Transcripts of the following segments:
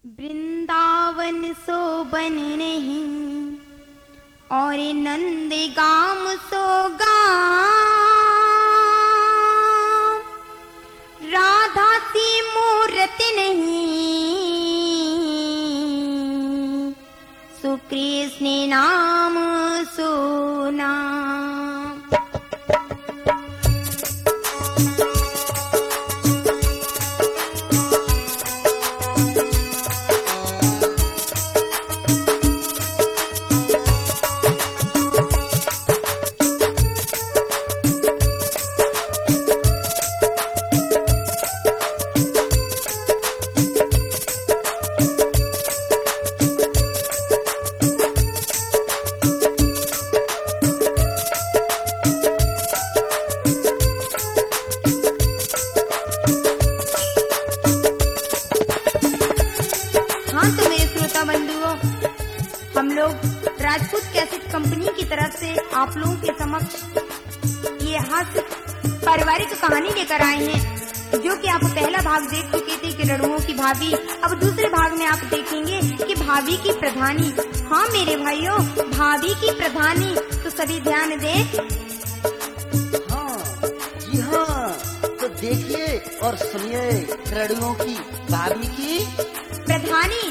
वृंदावन सो बन नहीं और नंद गाम सो गाम, राधा सी मूर्ति नहीं, सुकृष्ण नाम सो नाम। हम लोग राजपूत कैसेट कंपनी की तरफ से आप लोगों के समक्ष ये हास्य पारिवारिक कहानी लेकर आए हैं, जो कि आप पहला भाग देख चुके थे कि रड़ुओं की भाभी। अब दूसरे भाग में आप देखेंगे कि भाभी की प्रधानी। हाँ मेरे भाइयों, भाभी की प्रधानी, तो सभी ध्यान दें। हाँ जी हाँ, तो देखिए और सुनिए रड़ुओं की भाभी की प्रधानी।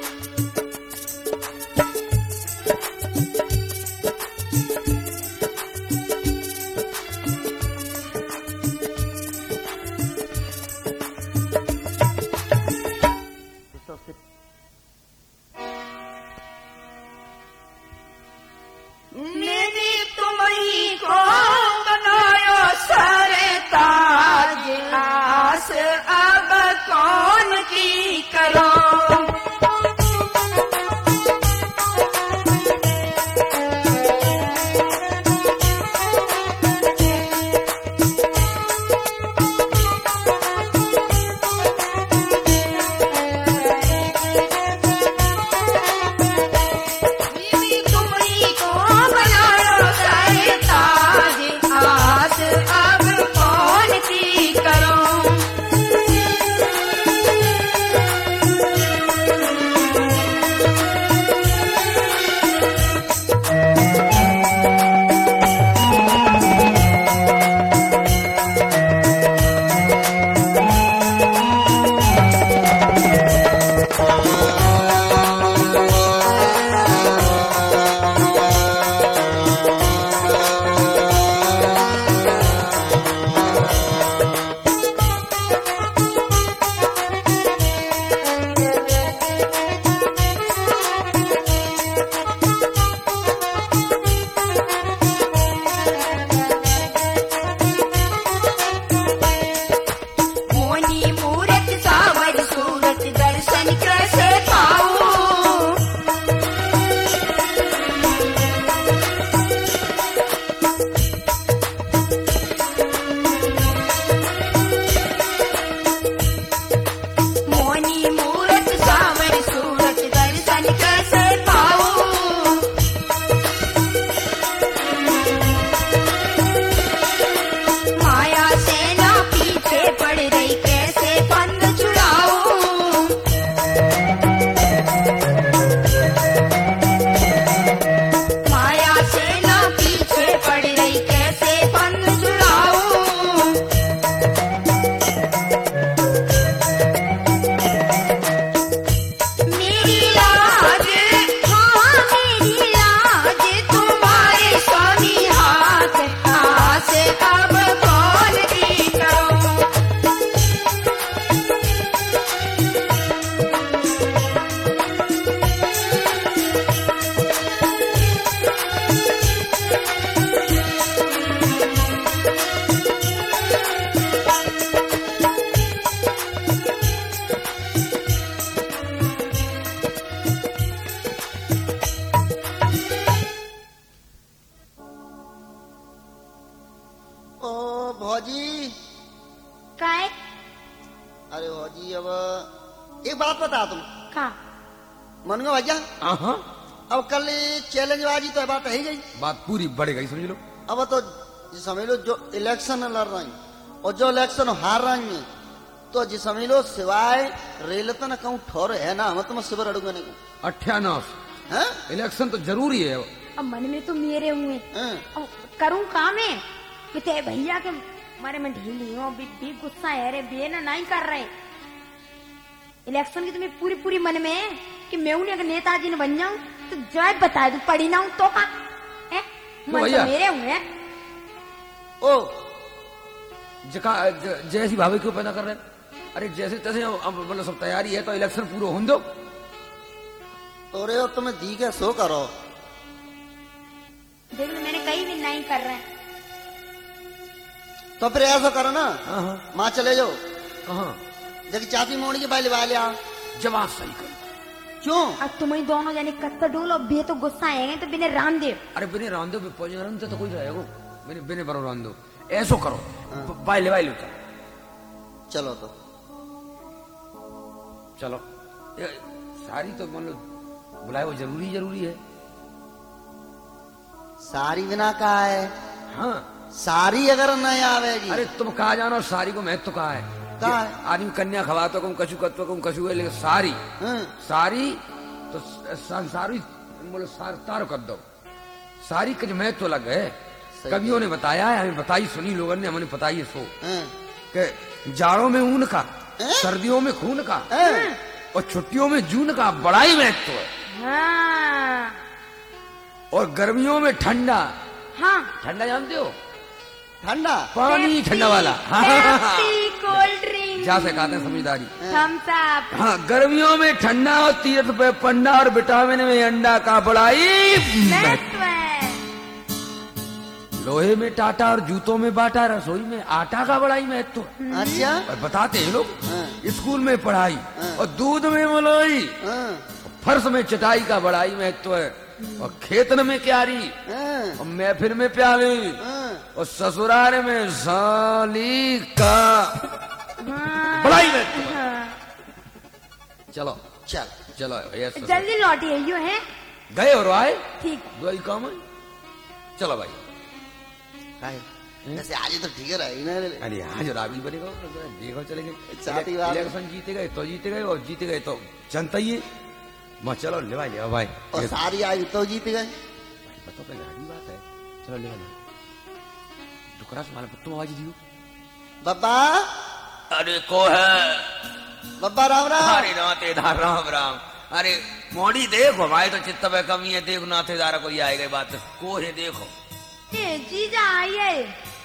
अरे भौजी अब एक बात बता तुम का मनगा भैया। हाँ अब कल चैलेंज बाजी तो बात है ही गई, बात पूरी बढ़ गई समझ लो। अब तो समझ लो जो इलेक्शन लड़ रही और जो इलेक्शन हार रही है तो जी समझ लो सिवाय रेल तो न कहूँ ठोर है ना, हम तो मैं सिवर अड़ूंगा नहीं कहूँ। 98 इलेक्शन तो जरूरी है। अब मन में तो मेरे हुए, अब करूँ काम है ते भैया के मारे में ढीली हूँ, भी गुस्सा है रे बे ना नहीं कर रहे इलेक्शन की। तुम्हें पूरी पूरी मन में है कि मैं उन्हें अगर नेताजी ने बन जाऊं तो जय बता दू पड़ी ना हूं तो का मन तो मेरे हुए। ओ जैसी भाभी क्यों पैदा कर रहे हैं? अरे जैसे तैसे अब मतलब सब तैयारी है तो इलेक्शन पूरा हो दो। अरे तुम्हें दी के सो करो। देख लो मैंने कहीं भी नहीं कर रहे। तो फिर ऐसा करो ना, माँ चले जाओ। कहाँ? जब चाची मोड़ी के भाई लिवा लिया। जवाब सही कर। क्यों? अब तुम्हें दोनों जाने कत्ता डोल और बे तो गुस्सा आएंगे तो बिने रामदेव। अरे बिने रामदेव से तो कोई रहेगा, बिने बरो रामदेव। ऐसो करो बाई ले चलो तो चलो। सारी तो मान लो बुलाए वो जरूरी है। सारी बिना कहा है। हाँ सारी अगर नहीं आवेगी। अरे तुम कहा जानो सारी को महत्व कहा है। आदमी कन्या खवातो कम कछु कत्व कम कछु है, लेकिन सारी तो सारी बोलो तारो कर दो। सारी का जो महत्व अलग है, कवियों ने बताया है, हमें बताई सुनी लोगों ने, हमें बताई है सो कि जाड़ों में ऊन का, सर्दियों में खून का और छुट्टियों में जून का बड़ा ही महत्व है। और गर्मियों में ठंडा। हाँ ठंडा जानते हो? ठंडा पानी ठंडा वाला। कोल्ड ड्रिंक जा से कहते हैं समझदारी। Thums Up. हाँ गर्मियों में ठंडा और तीर्थ पे पंडा और विटामिन में अंडा का बड़ाई महत्व है। लोहे में टाटा और जूतों में बाटा, रसोई में आटा का बड़ाई महत्व। अच्छा बताते हैं लोग। स्कूल में पढ़ाई और दूध में मलाई, फर्श में चटाई का बड़ाई महत्व है। और खेतन में क्यारी और महफिल में प्याली और ससुराल में साली का बड़ाई महत्व है। चलो चलो जल्दी लौटिए। यू है गए और आए ठीक दवाई काम है। चलो भाई जैसे आज तो ठीक है। अरे आज राबी बनेगा देखो चलेंगे। इलेक्शन जीते गए और जीते गए तो जनता ही मैं चलो ले भाई और सारी आई तो जीत गए। बताओ पहले आधी बात है। चलो ले दुकरा से माला तुम आवाज दियो। बब्बा अरे को है बब्बा राम राम। अरे नातेदार राम राम। अरे मोड़ी देखो भाई तो चित्त में कमी है। देखो नातेदार कोई आएगा बात को है। देखो जीजा आइए।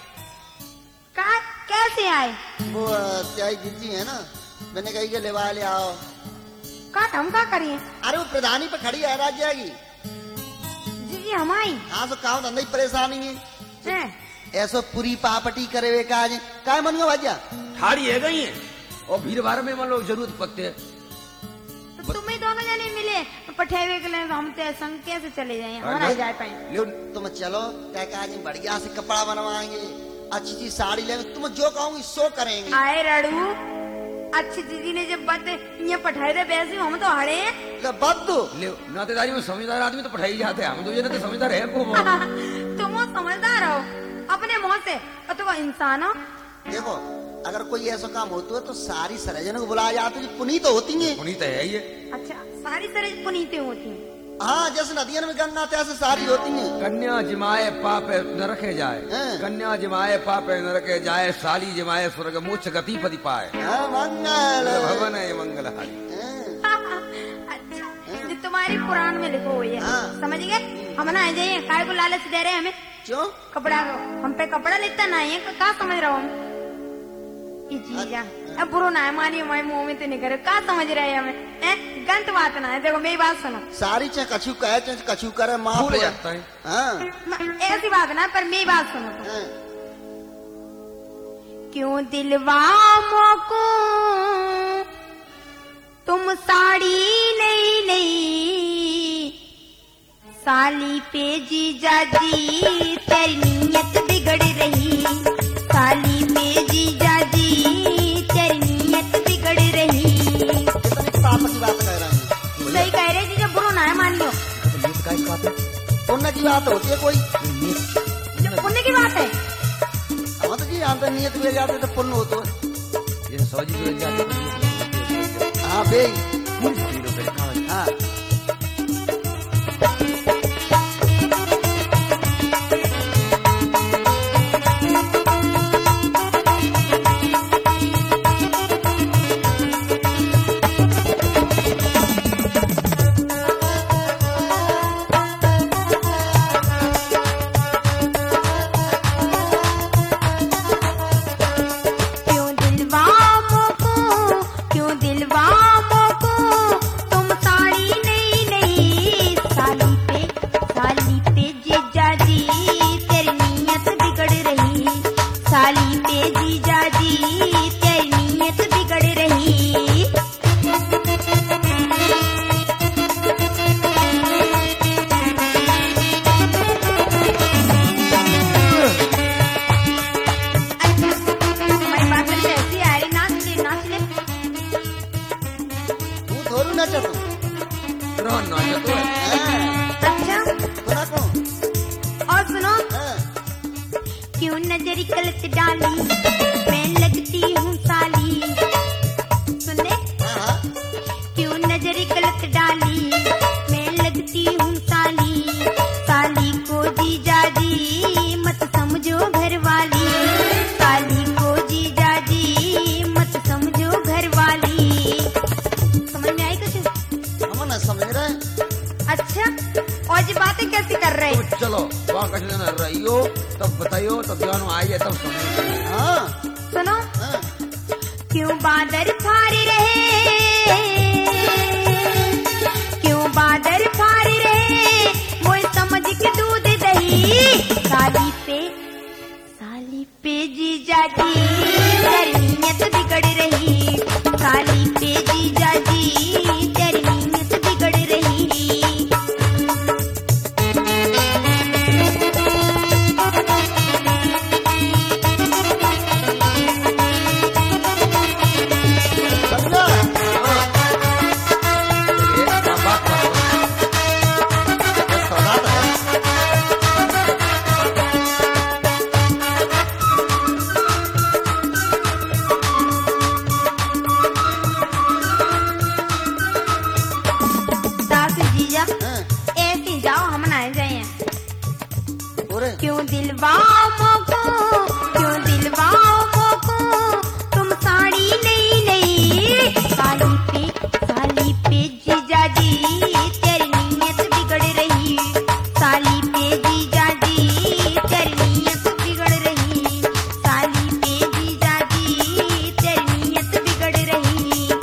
कैसे आए? वो त्याई जीजी है ना, मैंने कही के लेवा ले आओ। हम क्या करिए? अरे वो प्रधानी पे खड़ी है राज्य की जी हमारी। हाँ तो काम धंधा ही परेशानी है। ऐसो पूरी पापटी करे हुए काज काय मनियो भाजा ठाड़ी है गई है और भीड़ भाड़ में मान लो जरूरत पड़ते है। तो तुम्हें दोनों जने मिले पठेवे के लिए हम ते संग कैसे चले जाए? हमारा जा पाए। तुम चलो क्या काज बढ़िया से कपड़ा बनवाएंगे, अच्छी चीज साड़ी लेंगे, तुम जो कहूँगी सो करेंगे। आए रड़ू अच्छी दीदी ने जब बात ये पठाई दे वैसे हम तो हड़े नातेदारी में समझदार आदमी तो पठाई जाते हैं। हम तो ये समझदार है। तुम समझदार हो अपने मुंह से और तुम इंसान हो। देखो अगर कोई ऐसा काम होता है तो सारी सरजन को बुलाया जाता है। पुनीत होती है। पुनीत है ये। अच्छा सारी सरज पुनीत होती है। हाँ जैसे नदियों में गंगा तैसे सारी होती है। कन्या जिमाए पाप न रखे जाए, कन्या जिमाए पाप न रखे जाए, साली जिमाए स्वर्ग मोक्ष गति पति पाए। मंगल भवन है मंगलहारी। अच्छा जो तुम्हारी पुराण में लिखो हुई है। समझ गए? हम ना आ जाइए काय को लालच दे रहे हैं हमें। क्यों? कपड़ा हम पे कपड़ा लेता नहीं है। क्या समझ रहा हूँ जीजा? अब बुरो ना है मानिए हमारे मुंह में तो नहीं करे। क्या समझ रहे हैं हमें? गंत बात ना है। देखो मेरी बात सुनो। सारी चाहे कछु कहे चाहे कछु करे माँ भूल जाता है। ऐसी बात ना पर मेरी बात सुनो तो। क्यों दिलवा मोको तुम साड़ी नहीं साली पे जीजा जी तेरी नीयत बिगड़ रही। साली पे जीजा जी तेरी नीयत बिगड़ रही। पाप की बात कह रहा हूँ। सही कह रहे जीजा बुरो ना है मान लो। पुण्य की बात होती है कोई? पुण्य की बात है। हम तो जी जानते नियत में जाते तो पुण्य होता है। जैसे सब्जी तो जाती हाँ बे हाँ नजर गलत डाली मैं लगती हूँ साली सुन ले क्यों नजर गलत डाली मैं लगती हूँ साली साली को जीजा जी मत समझो घर वाली साली को जीजा जी मत समझो घर वाली समझ में आई कुछ हम ना समझ रहे अच्छा और ये बातें कैसे कर रहे तो चलो वहाँ कहीं न रहियो तब बताइयो तब जानो आइए तब समझो हाँ सुनो क्यों बादल फारे रहे क्यों बादल फारे रहे मोए समझ के दूध दही साली पे जीजा जी तेरी नीयत बिगड़ रही साली पे जीजा जी तेरी नीयत बिगड़ रही क्यों दिलवाओ मोको तुम साड़ी नहीं साली पे जीजा जी तेरी नीयत बिगड़ रही साली पे जीजा जी तेरी नीयत बिगड़ रही साली पे जीजा जी तेरी नीयत बिगड़ रही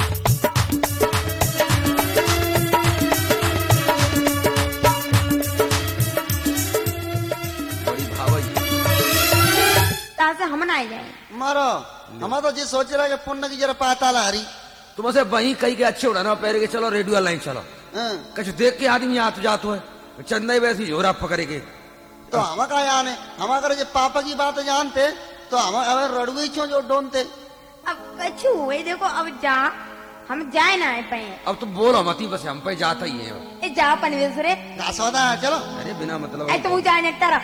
हम ना जाए मारो हम तो जी सोच रहा है कि पुण्य की जरा पाता हरी तुम से वही कही के अच्छे उड़ाना पैर के चलो रेडियो लाइन चलो कुछ देख के आदमी आत जातो है चंदा ही वैसी झोरा पकड़े के तो हम का यान है हम अगर जो पापा की बात जानते तो हम रड़ुई छो जो डोनते अब कछु हुए देखो अब जा हम जाए ना पाए अब तो बोलो मती बस हम पे जाता ही है ए जा पनवेश रे सौदा चलो अरे बिना मतलब ए तो जाए ने तरफ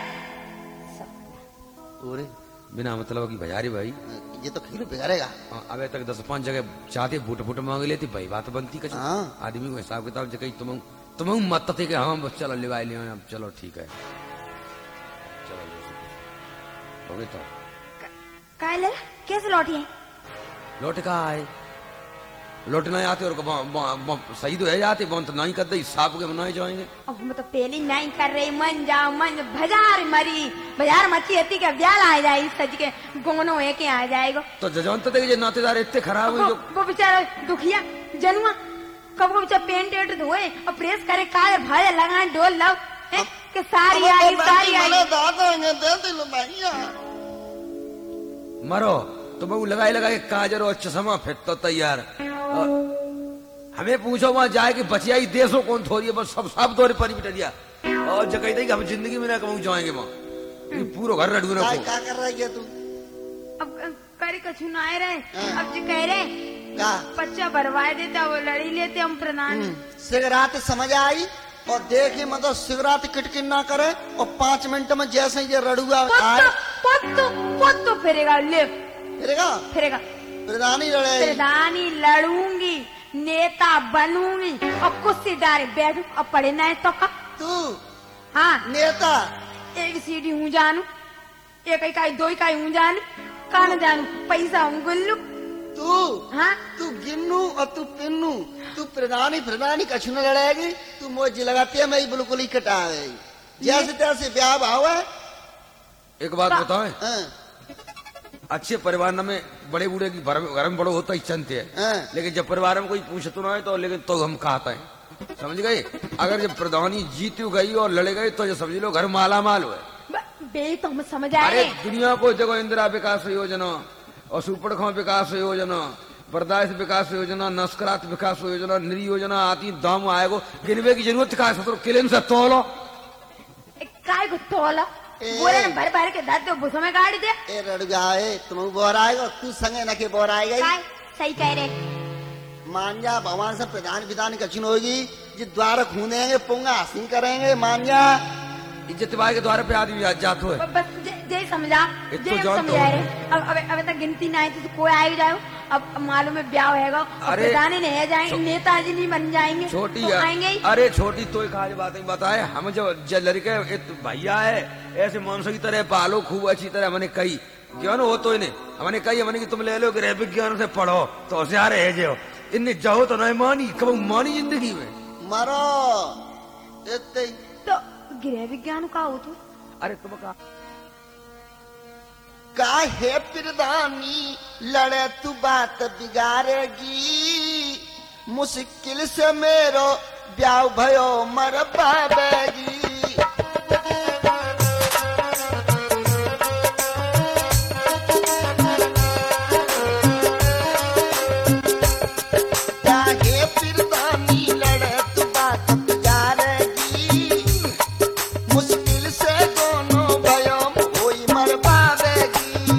ओरे बिना मतलब की भजारी भाई ये तो खीर बिगाड़ेगा अबे तक 10-5 जगह जाते फुट मांग लेती भाई बात बनती कछ आदमी को हिसाब किताब जगह तुम मत थे कि हम बस चलो लिवाई लियो अब चलो ठीक है चलो हो गए तो काय ले कैसे लौटी है लौट का आए लौट नहीं आते और सही तो है जाते बहुत नहीं करते हिसाब के बनाए जाएंगे अब हम तो पहले नहीं कर रहे मन जाओ मन बाजार मच्छी हती का ब्याह आ जाए सज के गोनो है के आ जाएगा तो जजवंत देखे नातेदार इतने खराब हुए जो वो बेचारा दुखिया जनुआ कब वो बेचारा पेंट वेंट धोए और प्रेस करे काय भाई लगाए डोल लव के सारी आई मरो तो मैं लगाए लगाए काजर और चश्मा फिर तो तैयार हमें पूछो वहां जाए कि बचियाई देशों कौन थोड़ी है बस सब दौरे पर बिटिया और जगह थी कि हम जिंदगी में ना कहूँ जाएंगे वहां पूरा घर रडू ना क्या कर रहा है तू अब करे कछु ना आए रहे अब जो कह रहे बच्चा बर्बाद देता वो लड़ी लेते हम प्रधान सिगरात समझ आई और देखे मतलब सिगरात किटकिन ना करे और 5 मिनट में जैसे ये रड़ुआ आए तो फिरेगा ले फिरेगा प्रधानी लड़ेगी। प्रधानी लड़ूंगी, नेता बनूंगी और कुर्सी डारे बैठू और पढ़े ना तो का तू हाँ नेता एक सीढ़ी हूँ जानू, एक इकाई दो इकाई हूँ जानू, कान जानू पैसा हूँ गुल्लू। तू हाँ तू गिन्नू और तू पिन्नू, तू प्रधानी कछु न लड़ेगी। तू मोजी लगाती है, मैं बिल्कुल ही कटावेगी। जैसे तैसे ब्याह भाव है। एक बात बताओ, हाँ, अच्छे परिवार में बड़े बूढ़े की घर में बड़ो होता ही चलते है, हाँ। लेकिन जब परिवार में कोई पूछतो ना है तो लेकिन तो हम कहते हैं, समझ गए। अगर जब प्रधानी जीत गई और लड़े गई तो जो समझ लो घर माला माल हुए। बे तो हम समझ अरे आए। दुनिया को देखो, इंदिरा विकास योजना और सुपरखा विकास योजना, बर्दाश्त विकास योजना, नस्करात विकास योजना, निरी योजना आती दाम आएगो, गिनवे की जरूरत का है, किले से तोलो काय को तोला बोले न भर भर के दाद तो बुसो में गाड़ी दे। ए रड़गाए तुम बोर आएगा, तू संगे न के बोर आएगा। काय सही कह रहे। मान जा भगवान से प्रधान विधान कठिन होगी, जो द्वार खूनेंगे पोंगा हसीन करेंगे। मान जा इज्जत बाई के द्वार पे आदमी आज जातो है। बस जय समझा, इतना जय जान तो समझा रहे। अब तक गिनती ना है तो कोई आएगा जाओ। अब मालूम है ब्याह होएगा, अरे, प्रधानी नहीं जाएंगे, नेताजी नहीं बन जाएंगे, छोटी तो आएंगे ही। अरे छोटी तो एक आज बात बताए, हम जो लड़के एक भैया है ऐसे मनुष्य की तरह पालो खूब अच्छी तरह। मैंने कही क्यों ना हो तो इन्हें हमने कही, मैंने कि तुम ले लो गृह विज्ञान से पढ़ो तो होशियार है जो इन्हें जाओ तो नहीं मानी, कब मानी जिंदगी में मरो इतने तो गृह विज्ञान का हो तो। अरे तुम कहा काहे प्रधानी लड़े तू बात बिगाड़ेगी, मुश्किल से मेरो ब्याह भयो मर पावेगी। काहे प्रधानी लड़े तू बात बिगाड़ेगी, मुश्किल से दोनों भयो होई मर पावेगी।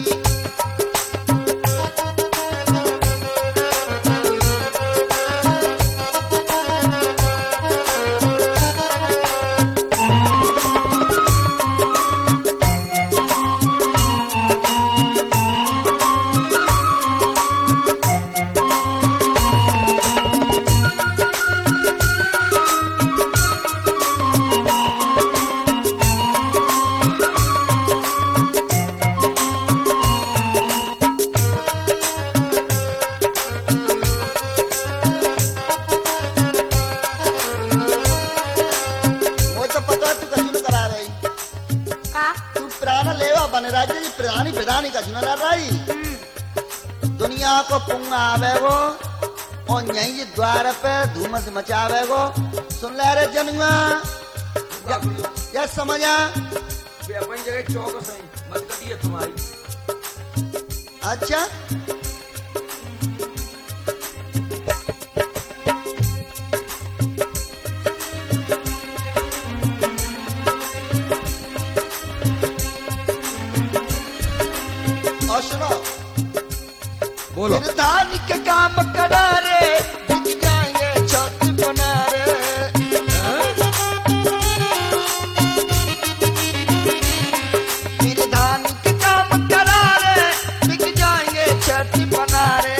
वो तो पता है तू कहीं करा रही, का तू प्राण लेवा बन राज्य की प्रधानी का चुना लड़ रही। दुनिया को पुंगा आवे वो और यही द्वार पे धूमस मचावे वो। सुन ले रे जनुआ, या समझा। अपनी जगह चौकस है, मत करिए तुम्हारी। अच्छा और सुनो, बोलो। प्रधानी के काम करा रे, बिक जाएंगे छत बना रे। प्रधानी के काम करा रे, बिक जाएंगे छत बना रे।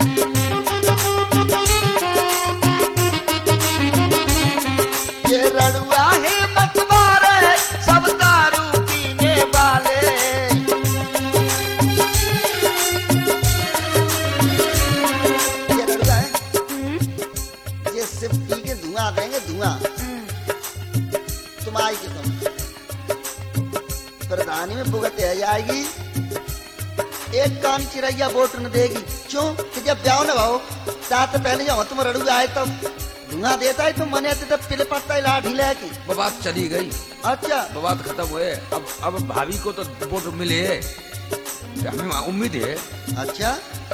ये रड़ुआ है मत मारे, सब दारू पीने वाले। ये रड़ुआ है, ये सिर्फ पी के धुआं देंगे धुआं। तुम आई कि तुम प्रधानी में भुगत है जाएगी। एक कान चिड़ैया वोट न देगी, क्यों कि जब ब्याह न भाओ साथ पहले जाओ तुम रड़ुआ आए तब धुआं देता है, तुम मने तब पिले पड़ता है लाठी लेके। वो बात चली गई, अच्छा वो बात खत्म हुए। अब भाभी को तो वोट मिले है, हमें उम्मीद है। अच्छा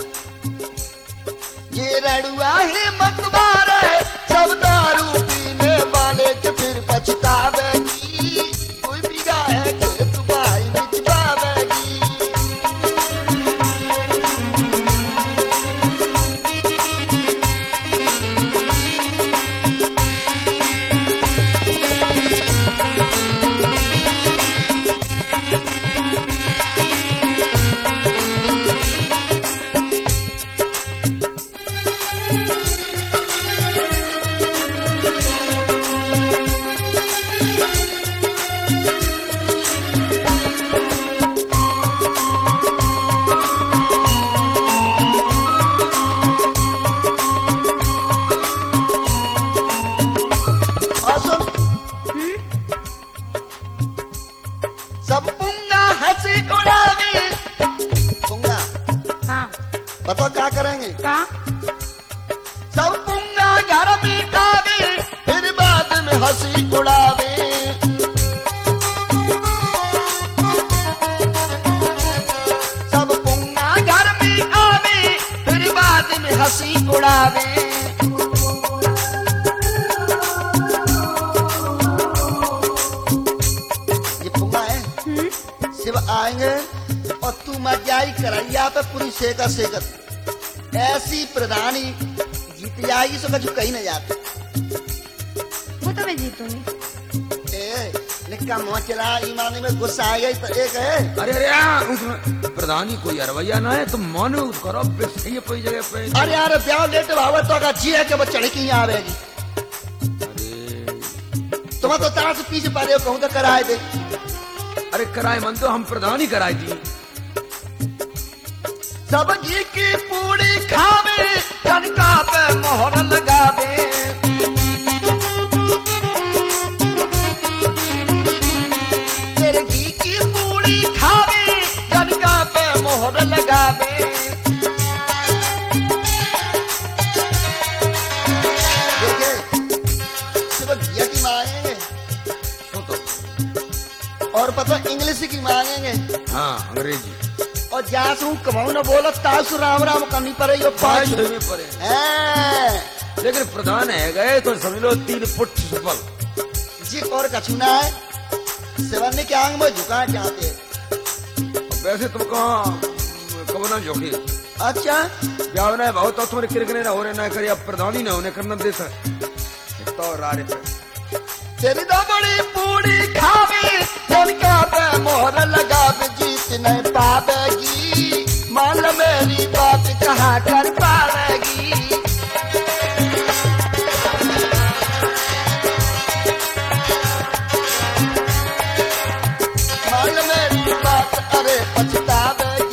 ये रड़ुआ है मत मारे, सब दारू पीने वाले के फिर पछतावेगी। कोई बिगा है कि तू भाई मिटवावेगी। सेकत ऐसी प्रधानी जीत जाएगी सो कछु कहीं न जाते। वो तो मैं जीतूंगी। निक्का मुँह चला ईमानी में गुस्सा आ गई तो एक है। अरे प्रधानी कोई अरवैया ना है, तुम मानो करो सही कोई जगह पे। अरे यार ब्याह लेट भाव तो का जी है कि वो चढ़की यहाँ आवेगी। तुम तो तारा से पीछे पा रहे हो, कहूँ तो कराए दे। अरे कराए मन तो हम प्रधानी कराए दी। सब्जी की पूरी खावे कनका पे मोहर लगावे, घी की पूरी खावे कनका पे मोहर लगावे। देखिए सिर्फ घिया की मांगेंगे और पता इंग्लिश की मांगेंगे। हाँ अंग्रेजी। और जासू कमाऊ न बोलो तासु राम राम करनी पड़े यो पाँच में पड़े। लेकिन प्रधान है गए तो समझ लो 3 फुट सफल जी और कछुना है सेवन के आंग में झुका चाहते। वैसे तुम कहाँ कब ना झोंकी। अच्छा ब्याह ना बहुत तो तुम्हारे किरकने ना हो रहे ना करे, अब प्रधानी ना होने करना दे सर तो रारे पे तेरी तो बड़ी पूरी खावे कनका पे मोहर लगावे, जीत नहीं पावेगी मान मेरी बात कहाँ कर पावेगी। मान मेरी बात अरे पछतावेगी।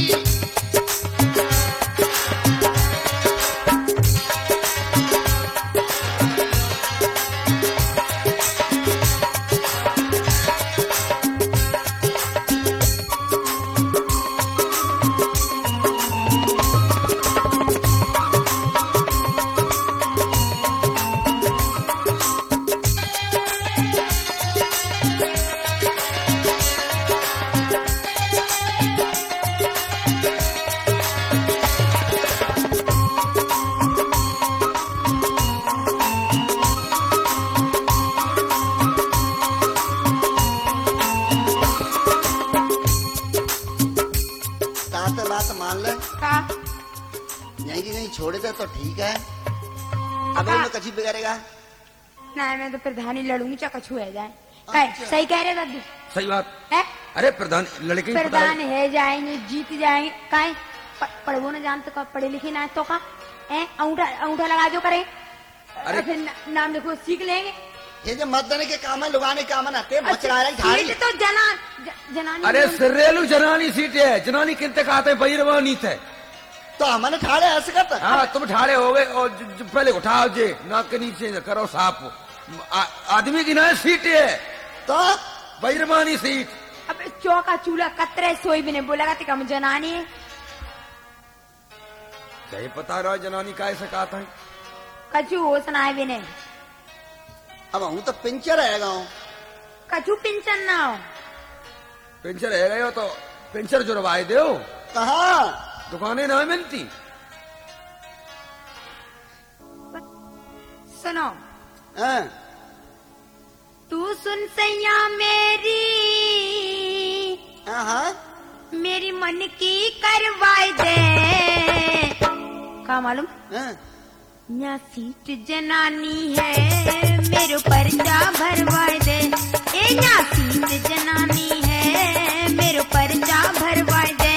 छोड़ दे तो ठीक है, अब मैं कभी बिगड़ेगा ना। मैं तो प्रधानी लड़ूंगी चाहे कछु है जाए। अच्छा। सही कह रहे दादू, सही बात है। अरे प्रधान लड़के प्रधान है जाएंगे जीत जाएंगे काहे पढ़वो न जानते का पढ़े लिखे ना तो का अंगूठा लगा जो करे। अरे फिर नाम देखो सीख लेंगे। ये जो मत देने के काम है लुगाने काम आते सीट तो जनानी। अरे सिरेलू जनानी सीट है, जनानी किनते कहते हैं बहिरवानी थे तो हमने ठाड़े ऐसे करता। हाँ तुम ठाड़े हो गए और पहले उठाओ जे नाक के नीचे करो साफ। आदमी की ना सीट है तो बहिरवानी सीट। अब चौका चूल्हा कतरे सोई भी नहीं बोला कम जनानी है। सही पता रहा जनानी का ऐसा कहता है कछु हो सुनाए भी नहीं। अब हूँ तो पिंचर रहेगा कछु पिंचर ना हो। पिंचर रह गए हो तो पिंचर जुड़वाए दो। कहाँ दुकानें ना मिलती। सुनो तू सुन सैया मेरी मेरी मन की करवाई दे। का मालूम या सीट जनानी है मेरे पर्चा भरवाई दे। ए या सीट जनानी है मेरे पर्चा भरवाई दे।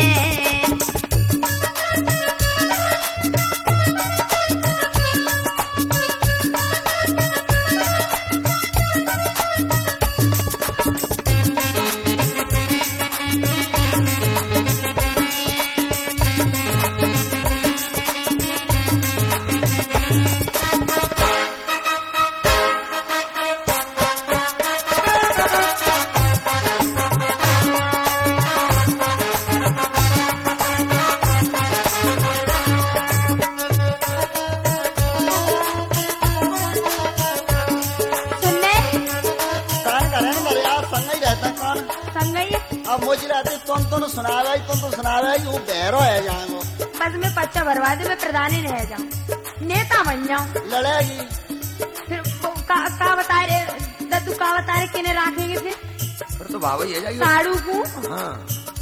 अब मुझे रहते तुम तो सुनावे वो बहरो है जाएंगे। बस मैं पर्चा भरवा दे मैं प्रधानी रह जाऊँ नेता बन जाऊँ। लड़ेगी फिर का बता रहे दद्दू का बता रहे किन्हें रखेंगे फिर तो बाबा ही है जाइए साड़ू को। हाँ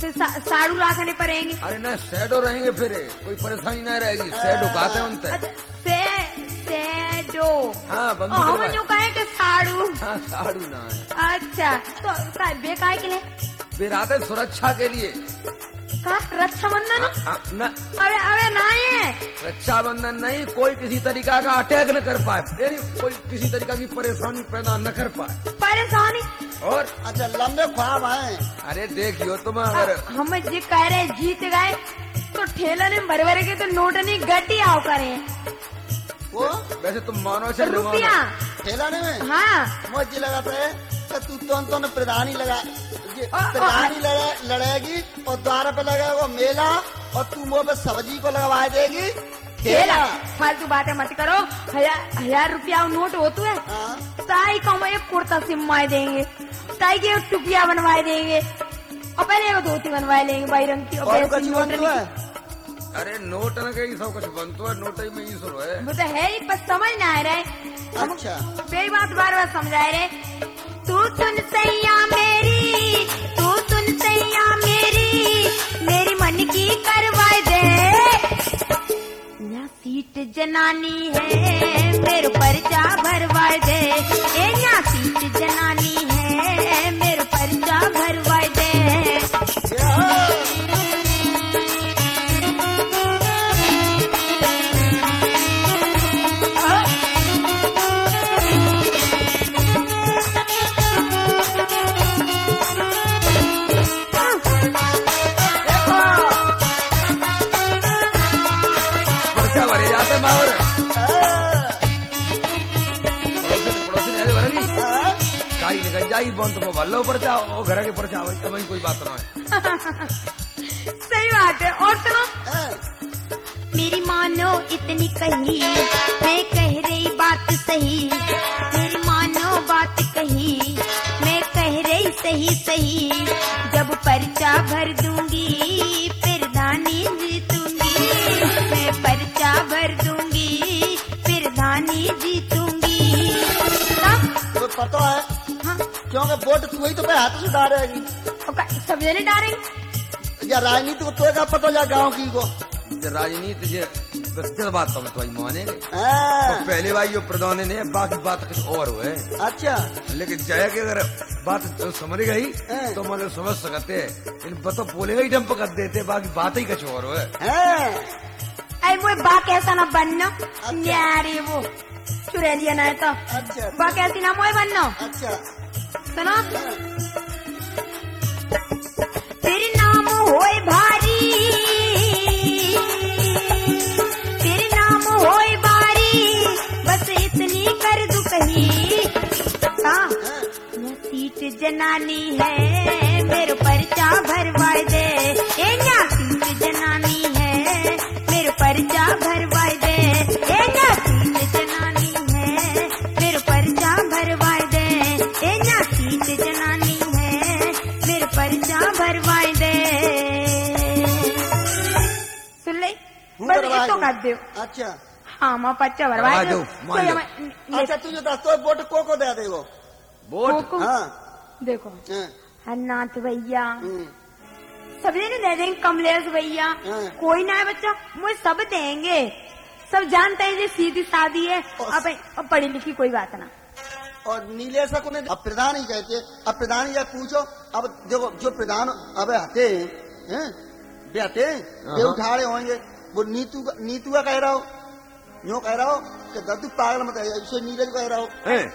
फिर साड़ू लाखने पड़ेंगे। अरे ना सैडो रहेंगे, फिर कोई परेशानी नहीं रहेगी। सैडो कहते हैं उनसे। सैडो। हाँ हम जो कहे कि साड़ू। हाँ साड़ू ना है। अच्छा तो बेकाय के लिए बेराते सुरक्षा के लिए। रक्षाबंधन न अरे अरे नहीं, रक्षाबंधन नहीं, कोई किसी तरीका का अटैक न कर पाए, कोई किसी तरीका की परेशानी पैदा न कर पाए। परेशानी और अच्छा लंबे ख्वाब आए। अरे देखियो तुम अगर हम जी कह रहे जीत गए तो ठेला ने भर भर के तो नोट नहीं गड्डी आओ करे वो। वैसे तुम मानो से रुपया ठेला ने में। हाँ मुझे लगा था तू तो प्रधानी लगा, प्रधानी लड़ेगी और द्वार पे लगेगा मेला और तू मुँह पे सब्जी को लगवा देगी ठेला। फालतू बातें मत करो। 1000 रुपया नोट हो है। ताई को एक कुर्ता सिमवाए देंगे, ताई की एक टुपिया बनवाए देंगे और पहले एक धोती बनवाए लेंगे भाई रंग की। और अरे नोट न कहीं सब कुछ बनतो है, नोट में ही सुनो है। वो तो है ही, पर समझ ना आ रहा है। अच्छा बेई बात बार बार समझाए रहे। तू सुन सैया मेरी, तू सुन सैया मेरी मन की करवाए दे। या सीट जनानी है मेरे पर्चा भरवाए दे। या सीट जनानी है मेरे पर्चा भरवाए दे। जाई बंद को भल्लो पर जाओ घर के पर जाओ, वही कोई बात ना है। सही बात है। और सुनो मेरी मानो इतनी कही, मैं कह रही बात सही। मेरी मानो बात कही, मैं कह रही सही सही। जब पर्चा भर दूंगी प्रधानी जीतूंगी। मैं पर्चा भर दूंगी प्रधानी जीतूंगी। तो पता है क्योंकि वोट तू ही तो पे हाथ से डालेगी। सब जने डालेंगे या राजनीति को तो क्या पता या गाँव की को राजनीति बात तो मैं मानेंगे। तो पहले भाई जो प्रधान ने बाकी बात कुछ और हुए। अच्छा लेकिन जय की अगर बात तो समझ गई तो मतलब समझ सकते है, तो बोलेगा ही डंप कर देते, बाकी बात ही कुछ और हुए। अरे वो बात ऐसा ना बनना न्यारी वो चुरेलिया ना है तो। अच्छा बात ऐसी ना मोए बनना। अच्छा सुनो तेरे नाम होए भारी, तेरे नाम होए भारी, बस इतनी कर दू कही। सीट जनानी है मेरे पर्चा भरवाए दे। या सीट जनानी है मेरे पर्चा भरवाए दे। या सीट जनानी है मेरे पर्चा भरवाए दे। या सीट जनानी है मेरे पर्चा भरवाए दे। सुन ले बस इसको कर दो। अच्छा हाँ माँ पर्चा भरवाए दो। अच्छा तुझे दस वोट को दे देगो वोट। हाँ देखो हरनाथ भैया सब ने दे देंगे, कमलेश भैया कोई ना है बच्चा मुझे सब देंगे। सब जानते हैं ये सीधी शादी है। अब पढ़ी लिखी कोई बात ना। और नीलेश को नहीं अब प्रधान ही कहते। अब प्रधान ही पूछो। अब देखो जो प्रधान अब आते हैं वे उठा रहे होंगे। वो नीतू का कह रहा हो, यूँ कह रहा हो कि दद्दू पागल मत है, नीरज कह रहा हो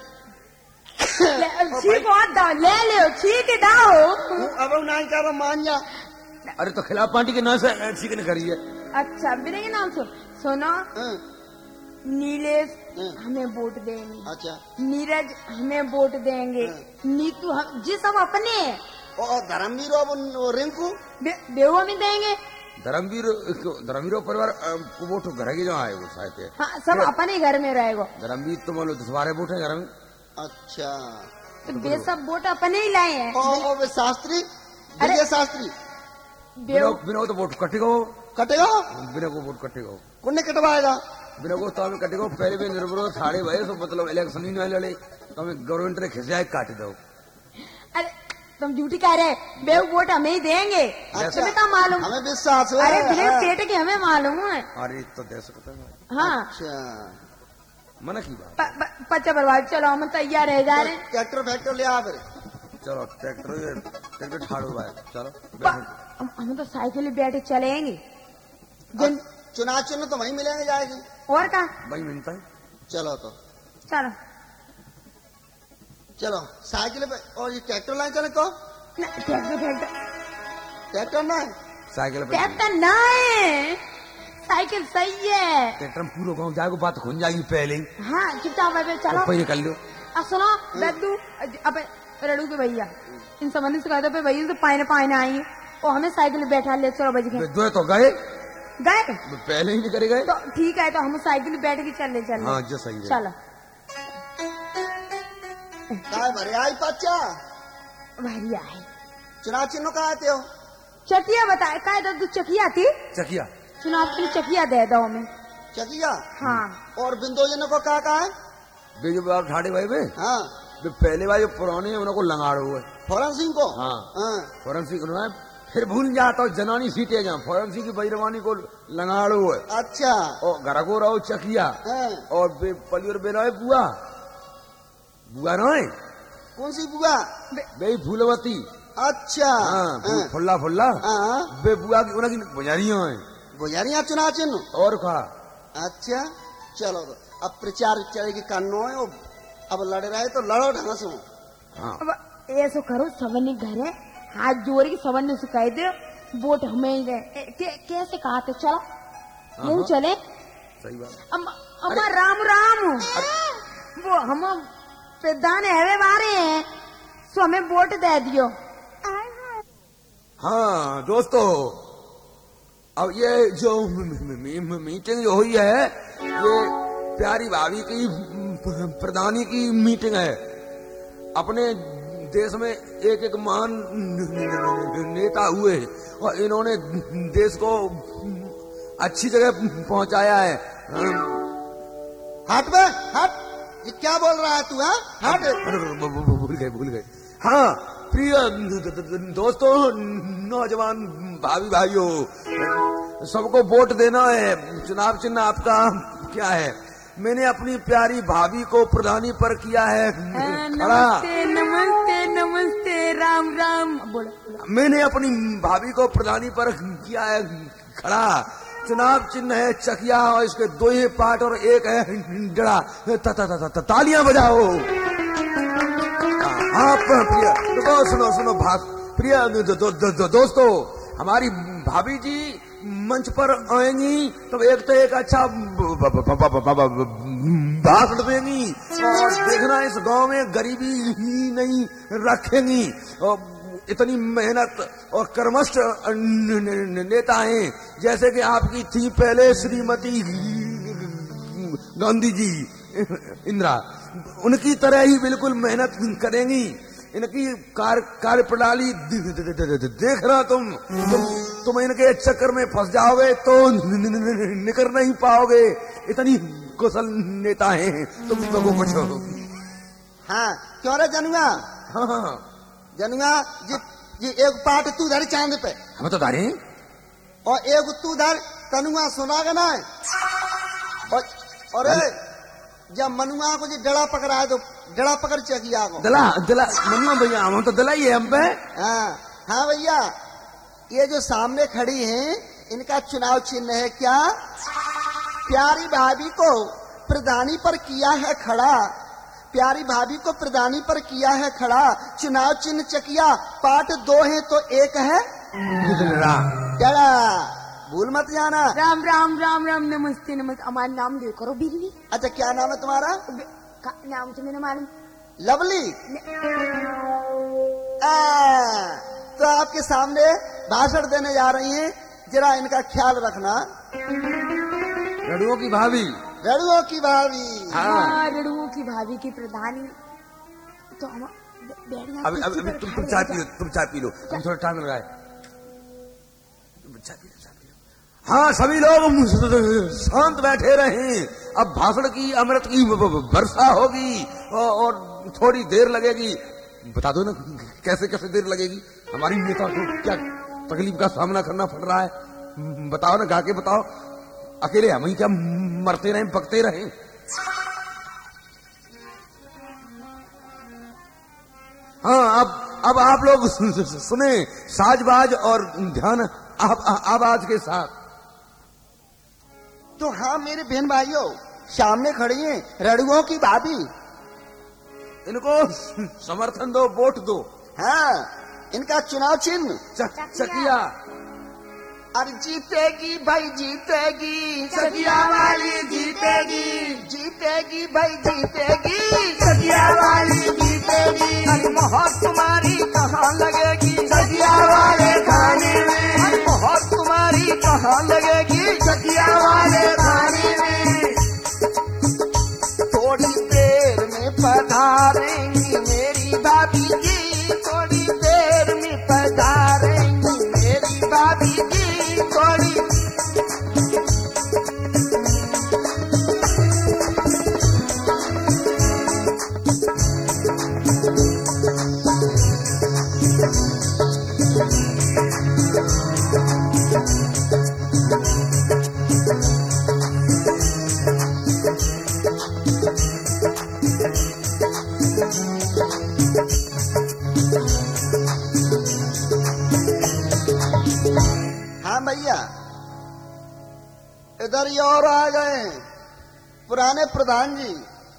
ले ले ठीक है दाओ। अब नहीं कर मान जा। अरे तो खिलाफ पार्टी के नाम से ऐसी की करी है। अच्छा मेरे के नाम सुनो नीलेश हमें वोट देंगे। अच्छा नीरज हमें वोट देंगे। नीतू हम जिस हम अपने और धर्मवीर और रिंकू बेहुआ में देंगे। धर्मवीर परिवार को वोट घर के जो आए वो शायद। हाँ सब अपने घर में रहेगा। धर्मवीर तो मान लो 10-12 वोट है घर में। अच्छा तो वे सब वोट अपने ही लाए हैं। और वे शास्त्री विजय शास्त्री बिना तो वोट कटेगा बिना को वोट कटेगा कौन कटवाएगा बिना को तो कटेगा। पहले भी निर्भर साढ़े भाई तो मतलब इलेक्शन ही नहीं लड़े तो हमें गवर्नमेंट ने खिंचाए काट दो। अरे तुम ड्यूटी कह रहे, बेव वोट हमें ही देंगे। अच्छा, तुम्हें क्या मालूम? हमें विश्वास है। अरे बिना पेट के हमें मालूम है। अरे तो दे सकते हैं। हाँ अच्छा, मन की बात। पच्चा बर्बाद, चलो हम तैयार रह जा रहे हैं। ट्रैक्टर फैक्टर ले आ फिर। चलो ट्रैक्टर ठाड़ो भाई, चलो हम तो साइकिल बैठे चलेंगे। चुनाव चिन्ह तो वहीं मिलेंगे जाएगी। और क्या भाई मिलता है। चलो तो चलो चलो साइकिल पे। और ये ट्रैक्टर लाए चले को? ट्रैक्टर ना साइकिल पे ट्रैक्टर ना है, साइकिल सही है। ट्रैक्टर में पूरा गाँव जाएगा, बात खुल जाएगी पहले ही। हाँ चुपचाप चलो। पहले कर लो। सुनो दद्दू, अब रड़ू के भैया इन संबंधी से कहते भैया तो पाए आएंगे और हमें साइकिल में बैठा ले 4 बज के। दो तो गए पहले ही नहीं करे गए। तो ठीक है, तो हम साइकिल में बैठ के चल हाँ जो सही है। चलो काय भरे आई पच्चा भैया है। चुनाव चिन्ह कहा आते हो? चकिया बताए का दद्दू? चकिया थी, चकिया चुनाव की चकिया दे दो हमें। चकिया? हाँ। और बिंदो जी को कहा है? जो बाप ठाड़े भाई बे। हाँ। पहले बार जो पुराने हैं उनको लंगाड़ हुए। फौरन सिंह को? हाँ फौरन सिंह को फिर भूल जाता हूँ जनानी सीटे जहाँ फौरन सिंह की बैरवानी को लंगाड़ हुए। अच्छा। और घर को रहो चकिया। और पली और बेरा बुआ बुआ रहे। कौन सी बुआ? बे फूलवती। अच्छा। हाँ फुल्ला फुल्ला बे बुआ की उनकी गुजारियां हैं। गुजारियां चुनाव चिन्ह और कहा। अच्छा चलो तो अब प्रचार चलेगी कानून है। अब लड़ रहे तो लड़ो ढंग से। हाँ अब ऐसा करो, सबने घर है हाथ जोड़ के सबने से कह दे वोट हमें ही दे। कैसे कहा थे? चलो यूं चले। सही बात। अम्मा राम राम, वो हम प्रधान है बारे हैं, सो हमें वोट दे दियो। हाँ दोस्तों, अब ये जो मीटिंग जो हुई है ये प्यारी भाभी की प्रधानी की मीटिंग है। अपने देश में एक एक महान नेता हुए और इन्होंने देश को अच्छी जगह पहुंचाया है। हट बे हट, ये क्या बोल रहा है तू? हट। भूल गए। हाँ प्रिय दोस्तों, नौजवान भाभी भाइयों, सबको वोट देना है। चुनाव चिन्ह आपका क्या है? मैंने अपनी प्यारी भाभी को प्रधानी पर किया है खड़ा। नमस्ते नमस्ते राम राम बोलो। मैंने अपनी भाभी को प्रधानी पर किया है खड़ा। चुनाव चिन्ह है चकिया और इसके 2 ही पार्ट और एक है डड़ा। तालियां बजाओ। हाँ प्रिय सुनो प्रिय दोस्तों, हमारी भाभी जी मंच पर आएंगी तो एक अच्छा भाषण देंगी और देखना इस गांव में गरीबी ही नहीं रखेंगी। और इतनी मेहनत और कर्मठ नेता हैं, जैसे कि आपकी थी पहले श्रीमती गांधी जी इंदिरा, उनकी तरह ही बिल्कुल मेहनत करेंगी। इनकी कार्य प्रणाली देख रहा तुम इनके चक्कर में फंस जाओगे तो निकल नहीं पाओगे। इतनी कुशल नेता हैं तुम लोगों को। हाँ क्यों रे जनुआ? हाँ जनुआ जी एक पार्ट तू धर चांद पे, हम तो धारे, और एक तू धर तनुआ सुनागा ना। और जब मनुआ को जी डड़ा पकड़ा है तो डड़ा पकड़ चकिया को। दला मनुआ भैया हम तो दला ही है हम पे। हाँ भैया, ये जो सामने खड़ी हैं इनका चुनाव चिन्ह है क्या? प्यारी भाभी को प्रधानी पर किया है खड़ा। प्यारी भाभी को प्रधानी पर किया है खड़ा। चुनाव चिन्ह चकिया, पार्ट 2 है तो एक है डड़ा। भूल मत जाना। राम राम राम राम नमस्ते नमस्ते। हमारा नाम दे करो बीवी। अच्छा क्या नाम है तुम्हारा? नाम तो मैंने मालूम। लवली। तो आपके सामने भाषण देने जा रही हैं, जरा इनका ख्याल रखना। रड़ुओं की भाभी। रड़ुओं की भाभी। हाँ रड़ुओं की भाभी की प्रधानी। तो हम अभी तुम चाय पी लो, तुम थोड़ा टाइम लगाए। चाय पी लो। हाँ सभी लोग शांत बैठे रहे। अब भाषण की अमृत की वर्षा होगी और थोड़ी देर लगेगी। बता दो ना कैसे कैसे देर लगेगी, हमारी नेता को क्या तकलीफ का सामना करना पड़ रहा है, बताओ ना, गा के बताओ, अकेले हम ही क्या मरते रहें पकते रहें। हाँ, अब आप लोग सुने साजबाज और ध्यान आवाज के साथ। तो हाँ मेरे बहन भाइयों, सामने खड़ी हैं रड़ुओं की भाभी, इनको समर्थन दो, वोट दो। हाँ, इनका चुनाव चिन्ह चकिया। अरे जीतेगी भाई जीतेगी, चकिया वाली जीतेगी, जीतेगी भाई जीतेगी, चकिया वाली जीतेगी। अरे मोहर तुम्हारी कहाँ लगेगी, चकिया वाले खाने में, अरे मोहर तुम्हारी कहाँ लगेगी, चकिया वाले खाने में। थोड़ी देर में पधारेंगी मेरी भाभी जी, थोड़ी देर में पधारेंगी मेरी भाभी जी, थोड़ी। हाँ भैया, इधर ही और आ गए पुराने प्रधान जी।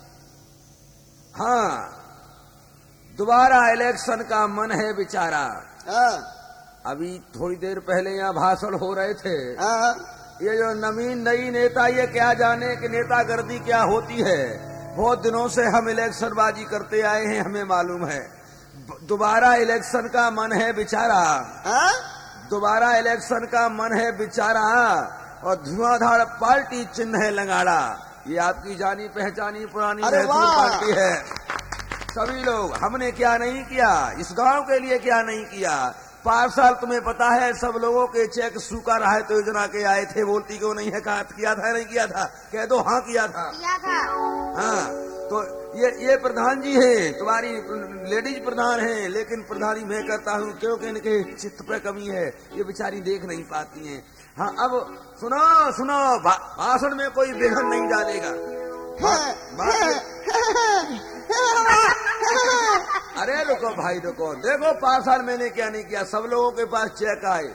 हाँ, दोबारा इलेक्शन का मन है बेचारा। हाँ अभी थोड़ी देर पहले यहाँ भाषण हो रहे थे। हाँ, ये जो नई नेता, ये क्या जाने कि नेतागर्दी क्या होती है। बहुत दिनों से हम इलेक्शनबाजी करते आए हैं, हमें मालूम है। दोबारा इलेक्शन का मन है बेचारा। हाँ? दोबारा इलेक्शन का मन है बेचारा, और धुआंधार पार्टी चिन्ह है लंगाड़ा। ये आपकी जानी पहचानी पुरानी महत्वपूर्ण पार्टी है। सभी लोग, हमने क्या नहीं किया, इस गांव के लिए क्या नहीं किया। 5 साल तुम्हें पता है, सब लोगों के चेक सूखा रहा है तो योजना के आए थे, बोलती क्यों नहीं है, कहा किया था नहीं किया था, कह दो हाँ किया था। हाँ, तो ये प्रधान जी हैं, तुम्हारी लेडीज प्रधान हैं, लेकिन प्रधानी मैं करता हूँ क्योंकि इनके चित्त पे कमी है, ये बेचारी देख नहीं पाती हैं। हाँ, अब सुनो भाषण में कोई विघ्न नहीं डालेगा। अरे रुको भाई रुको, देखो 5 साल मैंने क्या नहीं किया, सब लोगों के पास चेक आए,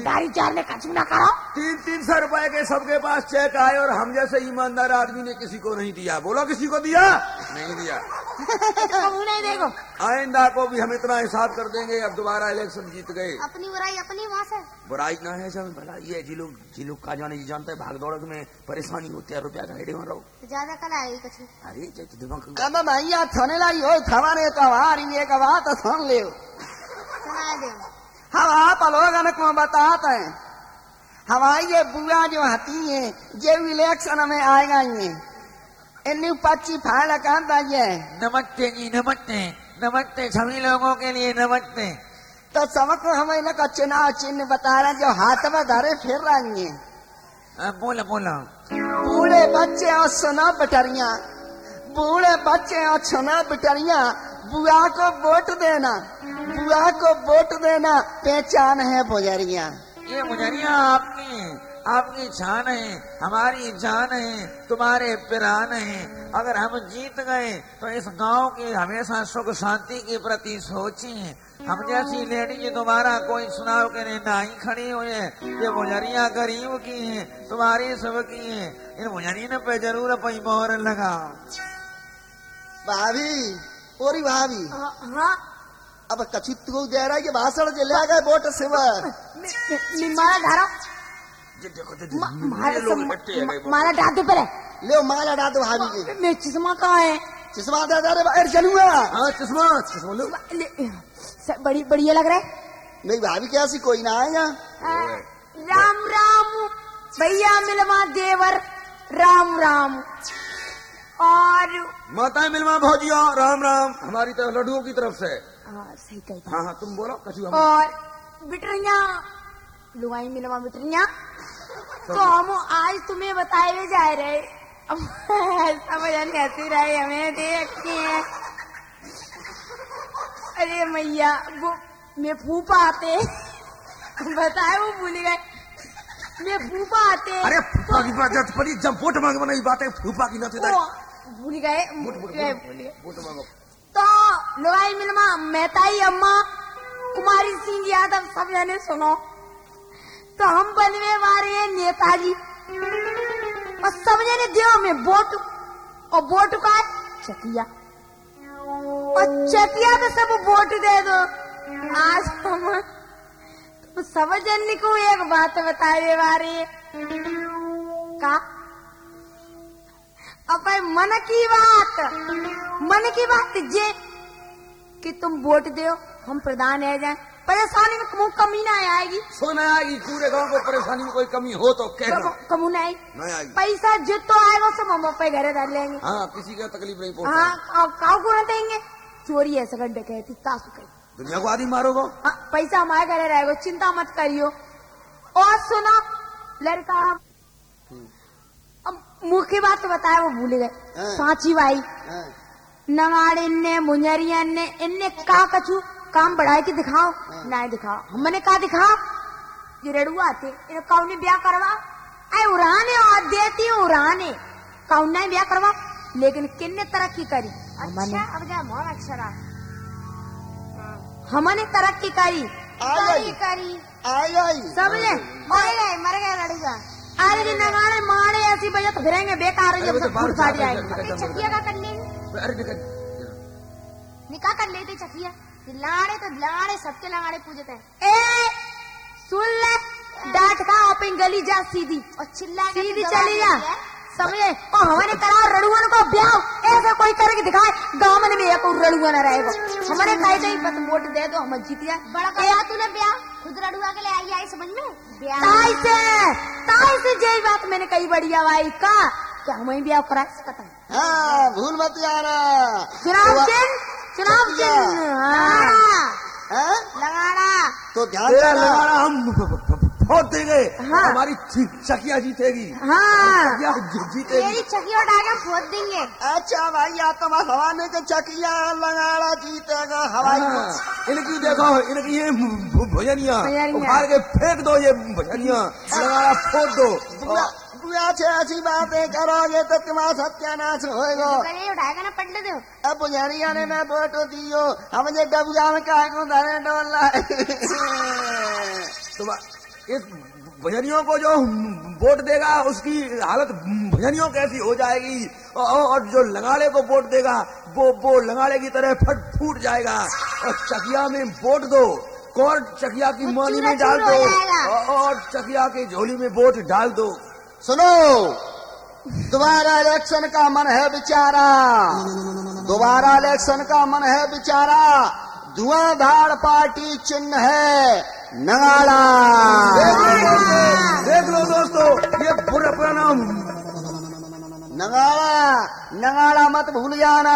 300 रुपए के सबके पास चेक आए, और हम जैसे ईमानदार आदमी ने किसी को नहीं दिया। बोलो किसी को दिया? नहीं दिया। नहीं देखो, आइंदा को भी हम इतना हिसाब कर देंगे। अब दोबारा इलेक्शन जीत गए, अपनी बुराई अपनी वहाँ से बुराई ना है सब भला। ये जी लोग का जाने जी जानते हैं, भाग दौड़ में परेशानी होती है, रुपया का हेडे में रहो ज्यादा कल आएगी कुछ। अरे दिमाग कहना भैया थाने लाई हो थाने कवारी एक बात सुन ले, सुना दे। हम आप लोगों को बताते हैं, हमारी ये बुआ जो आती है, जो इलेक्शन में आएगा, ये इन्नी 25 फाइल कहता है। नमस्ते जी, नमस्ते नमस्ते सभी लोगों के लिए नमस्ते। तो सबको हमें इनका चुनाव चिन्ह बता रहे, जो हाथ में धरे फिर रही है। बोलो बूढ़े बच्चे और सुना बटरिया, बूढ़े बच्चे और सुना बटरिया, बुआ को वोट देना, बुआ को वोट देना, पहचान है बुजरिया। ये बुजरिया आपकी जान है, हमारी जान है, तुम्हारे प्राण है। अगर हम जीत गए तो इस गांव की हमेशा सुख शांति के प्रति सोचें। हम जैसी लेडीज दोबारा कोई चुनाव के लिए नहीं खड़ी हुई है। ये बुजरिया गरीब की है, तुम्हारी सब की है। इन बुजरिया पे जरूर अपनी मोहर लगाओ। भाभी, पूरी भाभी, हाँ, अब कचित को दे रहा है कि भाषण चले गए वोट सिवा मारा धारा मारा डाल दो, पहले ले माला डाल दो भाभी की। मेरा चश्मा कहाँ है? चश्मा दे दे भाई चलूंगा। हाँ, चश्मा लो। बड़ी बढ़िया लग रहा है। मेरी भाभी कैसी कोई ना आएगा। राम राम भैया मिलवा देवर, राम राम। और माता मिलवा भौजिया, राम राम। हमारी तरफ लड्डुओं की तरफ से। सही कहता। हाँ, तुम बोलो कछु। और बिटरिया लुगाई मिलवा बिटरिया, तो हम आज तुम्हें बताए जा रहे, समझ नहीं आती रही हमें देख के। अरे मैया वो मैं फूफा आते बताए वो भूल गए मैं फूफा आते। अरे फूफा की बात पड़ी जब वोट मांगो नहीं बात है फूफा की नहीं भूल गए वोट मांगो तो लोहाई मिलमा मेहताई अम्मा कुमारी सिंह यादव सब जने सुनो तो हम बनने वाले हैं नेताजी और सब जने दियो में वोट और वोट का चकिया और चकिया तो सब वोट दे दो। आज हम तो सब जन को एक बात बताए बारे का अब मन की बात जे कि तुम वोट दो हम प्रधान है जाए परेशानी में कमी ना आएगी। सोना आएगी पूरे गांव को परेशानी में कोई कमी हो तो कहना कमू नहीं आएगी। पैसा जो तो आएगा सब हम अपने घरे डाल लेंगे। हाँ किसी का तकलीफ नहीं पहुंचा। हाँ काऊ को न देंगे चोरी है सगड़ डकैती तासु कही दुनिया को आदमी मारोगो। हाँ पैसा हमारे घरे रहेगा चिंता मत करियो। और सुनो लड़का अब मुख्य बात तो बताया वो भूल गए सांची भाई नगाड़े ने मुंजरिया ने इनने का कछु काम बढ़ाए के दिखाओ ना दिखाओ हमने कहा दिखाओ ये रेडुआ थे कौन ने ब्याह करवा आए उड़ाने और देती उड़ाने कौन ने ब्याह करवा लेकिन किन्ने तरक्की करी हमने अब जा बहुत अच्छा रहा हमने तरक्की करी समझे मर गए लड़का अरे नगाड़े मारे ऐसी वजह तो फिरेंगे बेकार जब सब फूट फाट जाएंगे। चकिया का कर ले निकाह कर लेते चकिया लाड़े तो लाड़े सबके लाड़े पूजते हैं। ए सुन ले डांट का ओपिंग गली जा सीधी और चिल्ला सीधी चली जा समझे। और हमारे करा रड़ुअन को ब्याह ऐसा कोई करके दिखाए गाँव में एक रड़ुआ न रहेगा हमारे कहे नहीं पत वोट दे दो हम जीत जाए। बड़ा कहा तूने ब्याह खुद रड़ुआ के लिए आई समझ में ताई से यही बात मैंने कही बढ़िया भाई का क्या हमें ब्याह करा सकता है। हाँ भूल मत जाना चुनाव लगाना तो ध्यान देना हम वोट देंगे। हाँ। हमारी चकिया जीतेगी। हाँ जीतेगी मेरी चकिया उठा के वोट देंगे। अच्छा भाई आप तो हवाने के चकिया लगाड़ा जीतेगा हवाई। इनकी देखो इनकी ये भजनिया उखाड़ के फेंक दो ये भजनिया लगाड़ा फोड़ दो। अच्छी बातें करोगे तो तुम्हारा सत्यानाश होएगा। उठाएगा ना पढ़ दो अब पुजारिया ने मैं वोट दियो हम जे डबुआ में काय को धरे डोला। इस भजनियों को जो वोट देगा उसकी हालत भजनियों कैसी हो जाएगी और जो लंगाड़े को वोट देगा वो लंगाड़े की तरह फट फूट जाएगा। और चकिया में वोट दो और चकिया की मोनी में डाल दो और चकिया की झोली में वोट डाल दो। सुनो दोबारा इलेक्शन का मन है बेचारा दोबारा इलेक्शन का मन है बेचारा धुआंधार पार्टी चिन्ह है नगाड़ा। देख लो दोस्तों ये बुरा नाम नगाड़ा मत भूल जाना।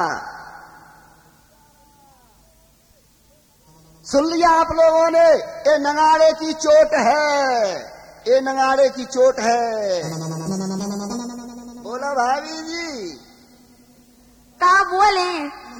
सुन लिया आप लोगों ने ये नगाड़े की चोट है ये नगाड़े की चोट है। बोला भाभी जी का बोले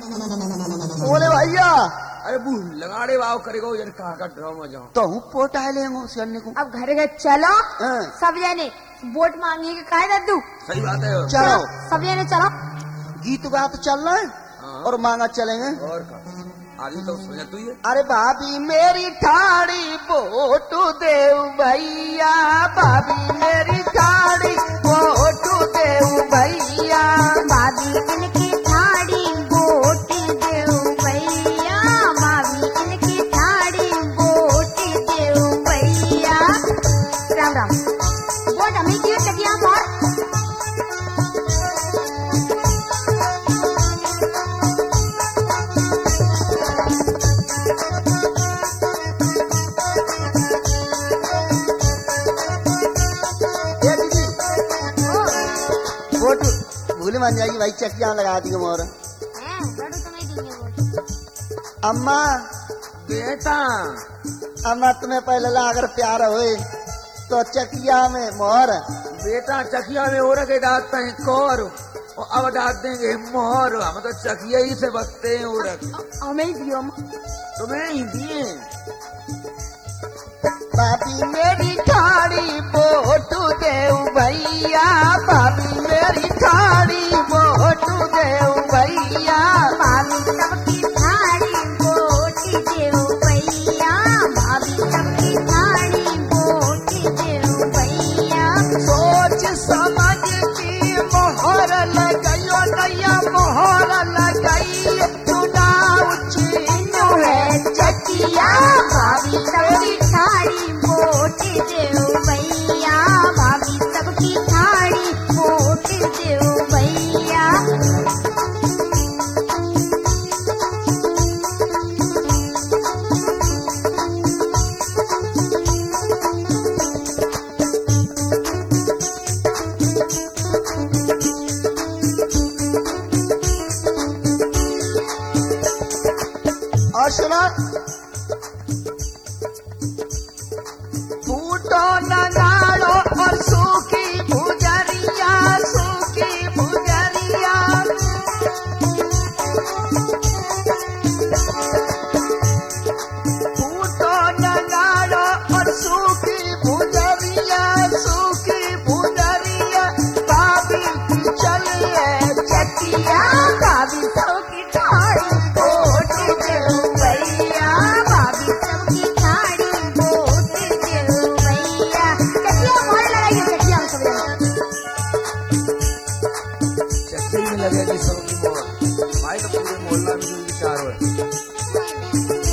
भैया अरे बू लगाड़े वाव करेगा यार कहाँ का ड्रामा जाओ तो हूँ पोटा लेंगे उस करने को। अब घर घर चलो सब जने वोट मांगे के कहे दद्दू सही बात है। चलो सब जने चलो गीत गा तो चल रहा है और मांगा चलेंगे और आदमी तो समझ तू ये। अरे भाभी मेरी ठाड़ी वोट देव भैया भाभी मेरी ठाड़ी वोट देव भैया भाभी इनकी ठाड़ी वोट देव भैया भाभी इनकी ठाड़ी वोट देव भैया। राम राम वोट हमें क्यों चकिया और भूल मान जाएगी भाई चकिया लगा दी मोर। अम्मा बेटा अम्मा तुम्हें पहले अगर प्यार हुए तो चकिया में मोर बेटा चकिया में और के डालता है कौर अब डाल देंगे मोहर, हम तो चकिया ही से बचते हैं उड़क। हमें ही दियो तुम्हें ही दिए। भाभी मेरी ठाड़ी बोटू देऊ भैया, भाभी मेरी ठाड़ी बोटू देऊ भैया, भाभी सबकी थाड़ी बोटी देओ भैया, भाभी सबकी थाड़ी बोटी देओ भैया। सोच समझ की मोहर लगाइयो नैया मोहर लगाई, चुनाव चिन्ह है चकिया, भाभी सबकी थाड़ी बोटी देओ भैया, भाभी सबकी थाड़ी बोटी देओ भैया। और सुनो, फूटो नगाड़ो और सूखी भुजरिया, सूखी भुजरिया, फूटो नगाड़ो और सूखी भुजरिया, सूखी भुजरिया, भाभी चलिए चकिया, भाभी सबकी थाड़ी बोटी देओ भैया, भाभी सबकी थाड़ी बोटी देओ भैया। चकिया मोहर लगाइए, चकिया हम सब चक्की में लगेगी सबकी मोहर। भाई तो पूरे मोहल्ला में जो विचार है।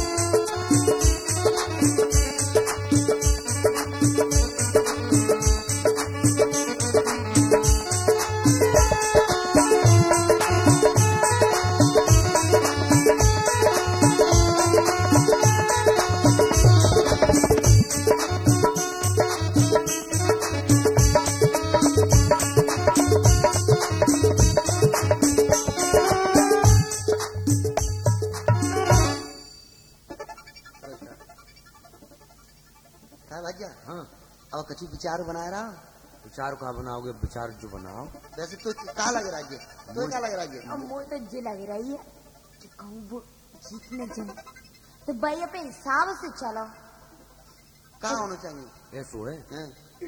भैया हाँ, अब कछु विचार बनाए रहा, विचार कहाँ बनाओगे? विचार जो बनाओ। वैसे तो कहाँ लग रहा है, तो क्या लग रहा है? अब मोर तो जे लग रही है कि कहूँ वो जीतने जाए तो भैया पे हिसाब से चलो। कहाँ होना चाहिए? ऐसो है हैं?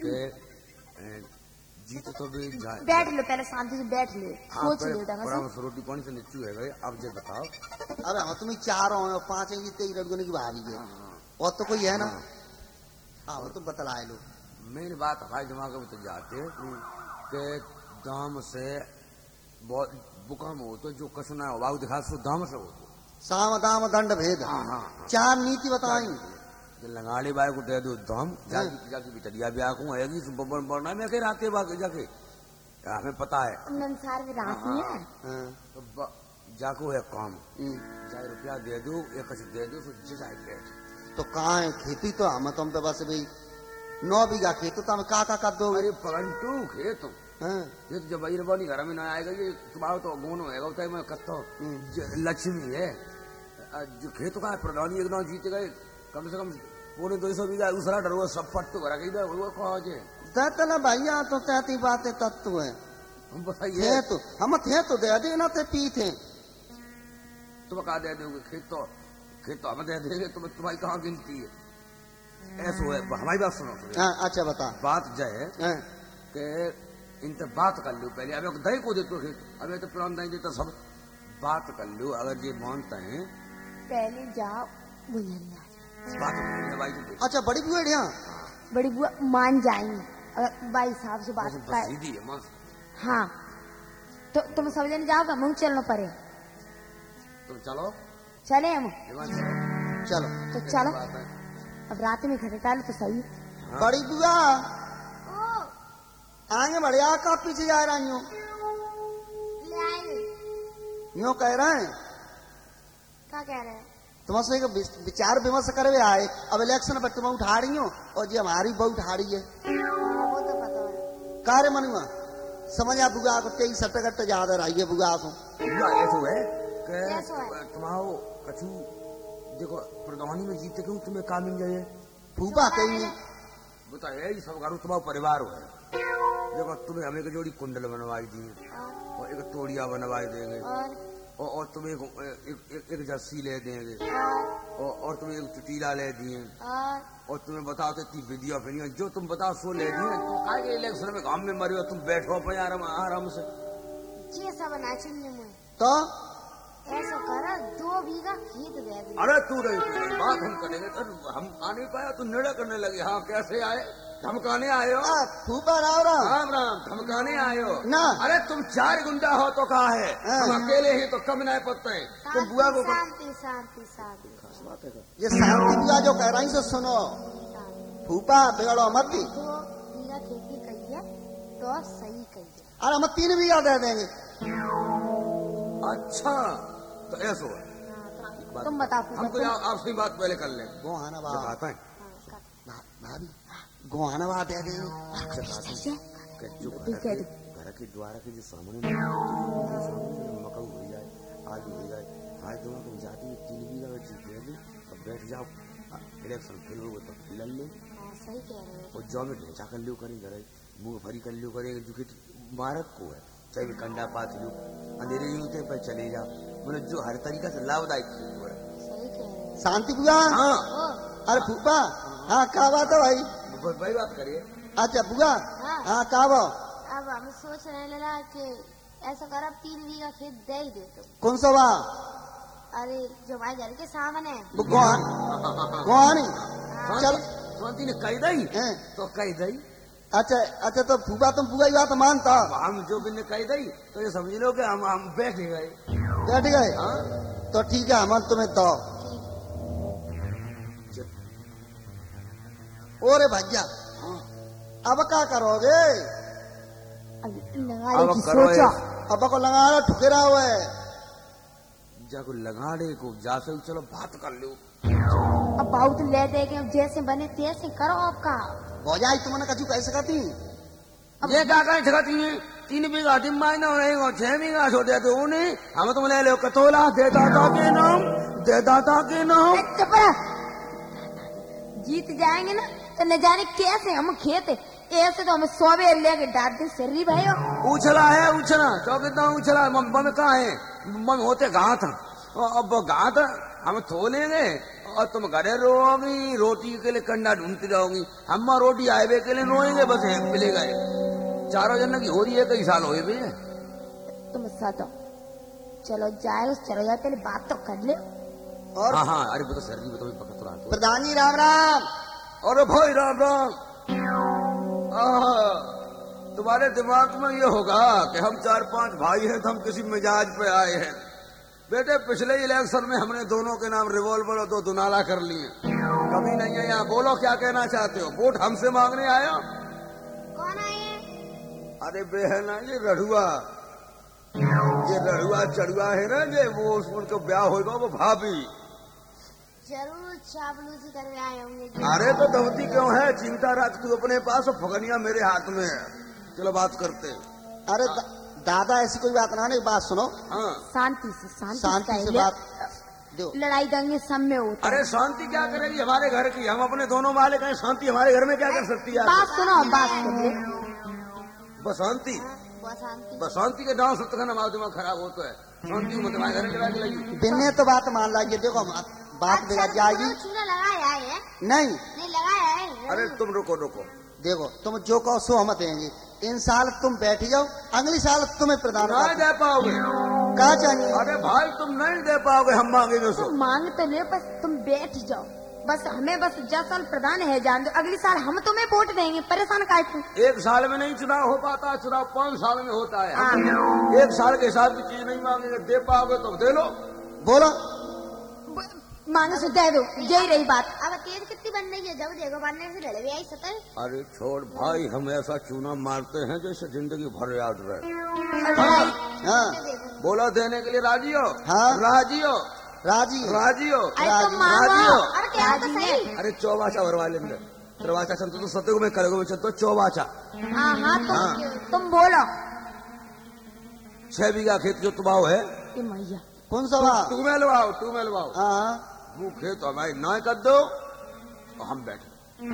कि जीत तो भी जाए। बैठ लो पहले, शांति से बैठ ले, सोच ले ढंग से। परामर्श रोटी पानी से नीचू है गए। अब जो बताओ। अरे हम तुम्हें चार हो, पांच है, तेईस रन की भारी है, और तो कोई है ना? हाँ वो तो बतलाए लो। मेन बात हमारे दिमाग में तो जाते कि दाम से बहुत बुकाम हो तो जो कसना हो बाबू दिखा सो दाम से हो तो साम दाम दंड भेद, चार नीति बताई। लंगाड़ी बाई को दे दो दाम, जाके बिचड़िया भी आकू आएगी बढ़ना में के राते बाकी जाके हमें पता है नंसार भी रात है तो जाको है काम 4 रुपया दे दो, एक दे दो तो तो कहाँ है खेती? तो हम तुम तो बस भाई 9 बीघा खेत, तो हम का कर दो? अरे परंतु खेत ये तो जब बनी घर में ना आएगा, ये तुम्हारा तो गुण होगा तो मैं कहता हूँ लक्ष्मी है जो खेत का प्रधानी एकदम जीत गए, कम से कम 250 बीघा दूसरा डर सब फट तो भरा गई वो कहा ना भैया, तो कहती बातें तत्व है। हम बताइए तो हम थे तो दे देना थे, पी थे तुम कहा दे दोगे? खेत तो हम दे देंगे, तुम्हारी कहाँ गिनती है? ऐसा है हमारी बात सुनो। अच्छा बता। बात जय कि इनसे बात कर लो पहले, अब दही को देते खेत, अब तो पुरान दही देता सब बात कर लो, अगर ये मानते हैं पहले जाओ बात। अच्छा बड़ी बुआ यहाँ, बड़ी बुआ मान जाएंगी अगर भाई साहब से बात सीधी है मस्त। हाँ तो तुम सब जन जाओगे, मुँह चलना पड़े। तुम चलो चले हम, चलो तो चलो अब रात में घर डालो तो सही। बड़ी बुआ आगे बढ़िया का पीछे जा रहा यूं यूं कह रहे हैं? क्या कह रहे हैं? तुमसे विचार विमर्श करे आए, अब इलेक्शन पर तुम उठा रही हो और जी हमारी बहु उठा रही है। वो तो पता है। कार्य मनुआ समझ आ बुआ को 23 सट्टा ज्यादा रही है बुआ को। ऐसा है कि तुम्हारो कछु देखो प्रधानी में जीते क्यों तुम्हें काम मिल जाए? फूफा कहीं बताए ये सब करो तुम्हारा परिवार हो है। देखो तुम्हें हमें जोड़ी कुंडल बनवाई दी और और एक तोड़िया बनवा देंगे और तुम एक जर्सी ले देंगे और तुम्हें एक चुटीला ले दिए और तुम्हें बताओ तो इतनी विधिया फिर जो तुम बताओ सो ले दिए। तो इलेक्शन में काम में मरी हो तुम बैठो पे आराम से तो ऐसा करा 2 बीघा खेत दे दे। अरे तू नहीं बात हम करेंगे तो हम आ नहीं पाया तू निर्णय करने लगे। हाँ कैसे आए धमकाने आए हो? फूफा राम राम धमकाने आए हो ना। अरे तुम 4 गुंडा हो तो कहा है हम अकेले ही तो कम नहीं पड़ते हैं। तुम बुआ को शांति शांति शांति ये शांति बुआ जो कह रही सो सुनो फूफा बिगड़ो मत। 2 बीघा खेती कही है तो सही कही है। अरे हम 3 बीघा दे देंगे। अच्छा तो ऐसा तुम बताओ हमको आपसे बात पहले कर ले। गोहाना बात है भाभी गोहाना बात दे देंगे। घर के द्वारा के जो सामने मकाऊ हो जाए आगे हो जाए आज तुम जाती 3 बीघा में जीत लेंगे और बैठ जाओ इलेक्शन फिर होगा तो लड़ ले। सही कह रहे हो। और जौ में ढेंचा कर लियो करेंगे मुंह भरी कर लियो करेंगे जो कि मारक को है चाहे कंडा पात लो अंधेरे यूते पर चले जाओ मतलब जो हर तरीका से लाभदायक है। सही कह रहे हो। शांति बुआ अरे फूफा हाँ क्या बात है भाई? भाई बात करिए। अच्छा बुआ हाँ क्या वो अब हम सोच रहे लगा कि ऐसा कर 3 बीघा खेत दे ही दे तुम। कौन सा बा? अरे जो हमारे घर के सामने गोहानी चल शांति ने कही दई तो कही दई। अच्छा अच्छा तो फूफा तुम बुआ की बात मानता? हम जो भी ने कही दई तो ये समझ लो कि हम बैठ गए। तो ठीक है हम तुम्हें तो ओरे भैया अब क्या करोगे? अब को लगा ठुकेरा हुआ है जाको लगाने को जा से चलो बात कर लो। अब बहुत ले देंगे जैसे बने तैसे करो आपका हो जाए तुमने कछु कैसे करती ये क्या करें ठगाती है 3 बीघा दिन महीना रहेगा 6 बीघा छोड़ देते उन्हें हम तुम ले लो कतोला दे दादा के नाम जीत जाएंगे ना तो न जाने कैसे हम खेत ऐसे तो हमें 100 बेर लेके डाल दे शरीर भाई। उछला है उछला तो कितना उछला मन कहाँ है मन होते घात अब घात हम थोलेंगे और तुम घरे रोगी रोटी के लिए कंडा ढूंढती रहोगी हम रोटी आए के लिए रोएंगे बस मिले गए 4 जन की हो रही है कई साल हुए भी तुम साथ चलो जाए पहले बात तो कर ले। और हाँ अरे वो तो सर जी बताओ पकड़ तो रहा प्रधान जी राम राम। अरे भाई राम राम। तुम्हारे दिमाग में ये होगा कि हम 4-5 भाई हैं तो हम किसी मिजाज पे आए हैं। बेटे पिछले इलेक्शन में हमने दोनों के नाम रिवॉल्वर और 2 दुनाला कर लिए कभी नहीं है यहाँ। बोलो क्या कहना चाहते हो? वोट हमसे मांगने आया? कौन आए? अरे बहन ये रढ़ुआ चढ़ुआ है ना ये वो उनको ब्याह होगा वो भाभी जरूर चावलूसी करने आए होंगे। अरे तो धोती क्यों है चिंता रख तू अपने पास और फगनिया मेरे हाथ में है। चलो बात करते। अरे दादा ऐसी कोई बात ना नहीं बात सुनो। हाँ शांति से बात दो। लड़ाई दंगे सब में होता। अरे शांति क्या करेगी हमारे घर की? हम अपने दोनों मालिक हैं शांति हमारे घर में क्या कर सकती है? बात सुनो बात करिए। बसंती बसंती के नाम से हमारा दिमाग खराब होता है। शांति को तुम्हारे घर लगा के लगी बिन्ने तो बात मान लाइए। देखो बात बिगड़ जाएगी। लगाया है नहीं लगाया है। अरे तुम रुको देखो तुम जो कहो सो हम देंगे। इन साल तुम बैठ जाओ अगली साल तुम्हें प्रदान नहीं दे पाओगे। क्या चाहिए? अरे भाई तुम नहीं दे पाओगे हम मांगेंगे सो। मांग तो ले बस तुम बैठ जाओ बस हमें बस 10 साल प्रदान है जान दो अगली साल हम तुम्हें वोट देंगे परेशान काहे? 1 साल में नहीं चुनाव हो पाता चुनाव 5 साल में होता है। 1 साल के हिसाब की चीज नहीं मांगेंगे दे पाओगे तो दे लो। बोलो मांगे से दे दो यही रही बात। अब तेज कितनी बन रही है जब देखो बनने से लड़े आई 70। अरे छोड़ भाई हम ऐसा चूना मारते हैं जैसे जिंदगी भर याद रहे। हाँ बोला देने के लिए राजी हो? हाँ राजी हो? राजी हो? अरे चौबाचा भरवा लेंगे चौबाचा चलते तो सत्य में करेगो चलते चौबाचा। हाँ तुम बोलो 6 बीघा खेत जो तुम्हारा है मैया कौन सा तू में लवाओ हाँ वो खेत हमारे ना कर दो और हम बैठे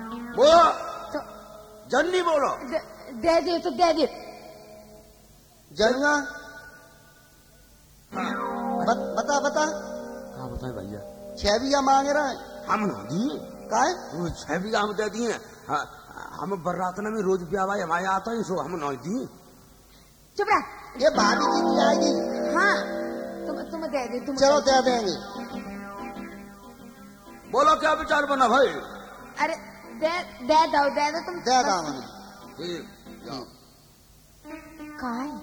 बोलो जन्नी बोलो दे दे तो दे दे जनुआ बता बता। हाँ बताए भैया। 6 बीघा मांग रहे हैं। हम ना दिए काहे? 6 बीघा हम दे दिए। हम बर्रातना में रोज ब्याह हमारे आता है सो हम नहीं दिए। चुप रहा। ये भाभी जी की आएगी। हाँ तुम दे दे। तुम चलो दे देंगे। बोलो क्या विचार बना भाई? अरे दे दो तुम। दे दो मैंने। कहा है?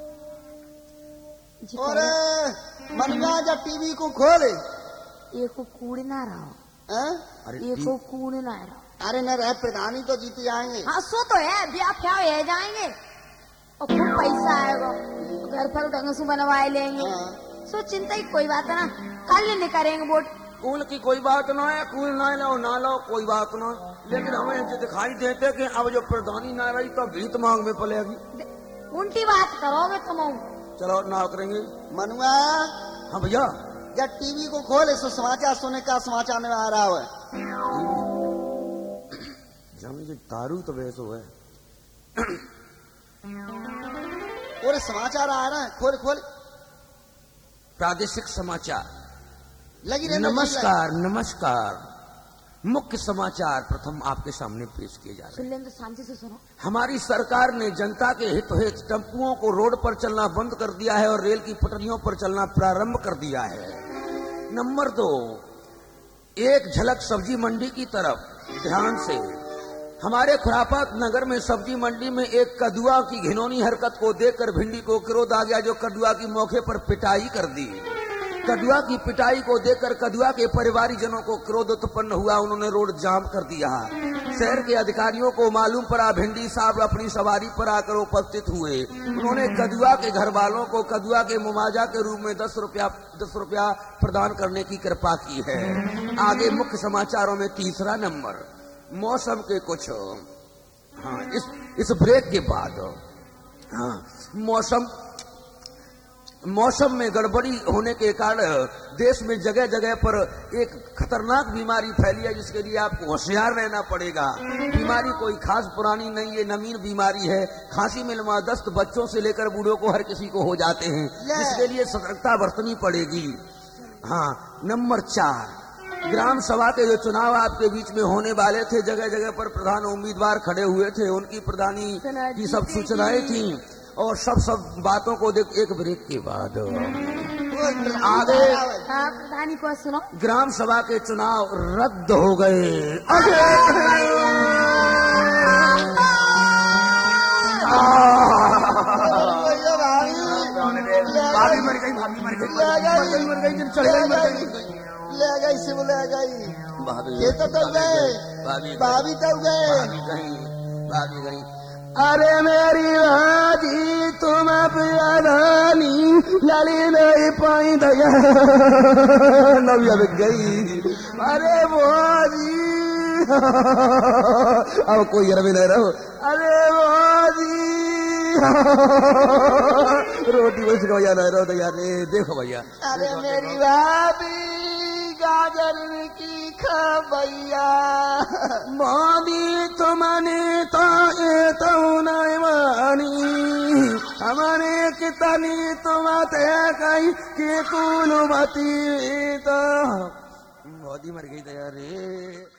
और मनवा जा टीवी को खोले। ये को कूड़ ना रहो। ये को कूड़ ना रहो। अरे न रह प्रधानी तो जीते आएंगे। हाँ सो तो है ब्याह क्या है जाएंगे और खूब पैसा आएगा घर पर ढंग से बनवाए लेंगे। सो चिंता ही कोई बात ना कल नहीं करेंगे वोट। कूल की कोई बात ना है। कूल ना लो कोई बात ना। लेकिन हमें जो दिखाई देते कि अब जो प्रधानी ना रही तो भीत मांग में पलेगी। उल्टी बात करोगे तुम। चलो ना करेंगे। मनुआ। हाँ भैया। या टीवी को खोले सो समाचार सुने का समाचार में आ रहा है। दारू तो वैसो है। और समाचार आ रहा है। खोल खोल। प्रादेशिक समाचार लगी नमस्कार। मुख्य समाचार प्रथम आपके सामने पेश किए जा रहे हैं। तो शांति से सुनो। हमारी सरकार ने जनता के हित टेम्पुओं को रोड पर चलना बंद कर दिया है और रेल की पटरियों पर चलना प्रारंभ कर दिया है। नंबर 2, एक झलक सब्जी मंडी की तरफ ध्यान से। हमारे खुरापात नगर में सब्जी मंडी में एक कदुआ की घिनौनी हरकत को देखकर भिंडी को क्रोध आ गया, जो कदुआ की मौके पर पिटाई कर दी। कदुआ की पिटाई को देखकर कदुआ के परिवारीजनों को क्रोध उत्पन्न हुआ। उन्होंने रोड जाम कर दिया। शहर के अधिकारियों को मालूम पड़ा। भिंडी साहब अपनी सवारी पर आकर उपस्थित हुए। उन्होंने कदुआ के घर वालों को कदुआ के मुआवजा के रूप में 10 रुपया प्रदान करने की कृपा की है। आगे मुख्य समाचारों में तीसरा नंबर, मौसम के कुछ इस ब्रेक के बाद मौसम में गड़बड़ी होने के कारण देश में जगह जगह पर एक खतरनाक बीमारी फैली है, जिसके लिए आपको होशियार रहना पड़ेगा। बीमारी कोई खास पुरानी नहीं है, नवीन बीमारी है। खांसी में दस्त बच्चों से लेकर बूढ़ों को हर किसी को हो जाते हैं, जिसके लिए सतर्कता बरतनी पड़ेगी। नंबर 4, ग्राम सभा के जो चुनाव आपके बीच में होने वाले थे, जगह जगह पर प्रधान उम्मीदवार खड़े हुए थे, उनकी प्रधानी की सब सूचनाएं थी और सब बातों को देख एक ब्रेक के बाद आगे प्रधानी को सुनो। ग्राम सभा के चुनाव रद्द हो गए। भाभी मर गई ले गई से बोले गई। ये तो गए भाभी तो गए। अरे मेरी बाजी तुम प्यादानी लाली नहीं पाई दया नविया बिक गई। अरे बाजी अब कोई रवि नहीं रहो। अरे बाजी रोटी बच गया नहीं रहो तो यार देखो भैया। अरे मेरी भाभी गाजर की खबैया मोदी तुमने तो नहीं मानी हमारे कितनी तुम्हारे कहीं के कुल मती तो मोदी मर गई तो यार।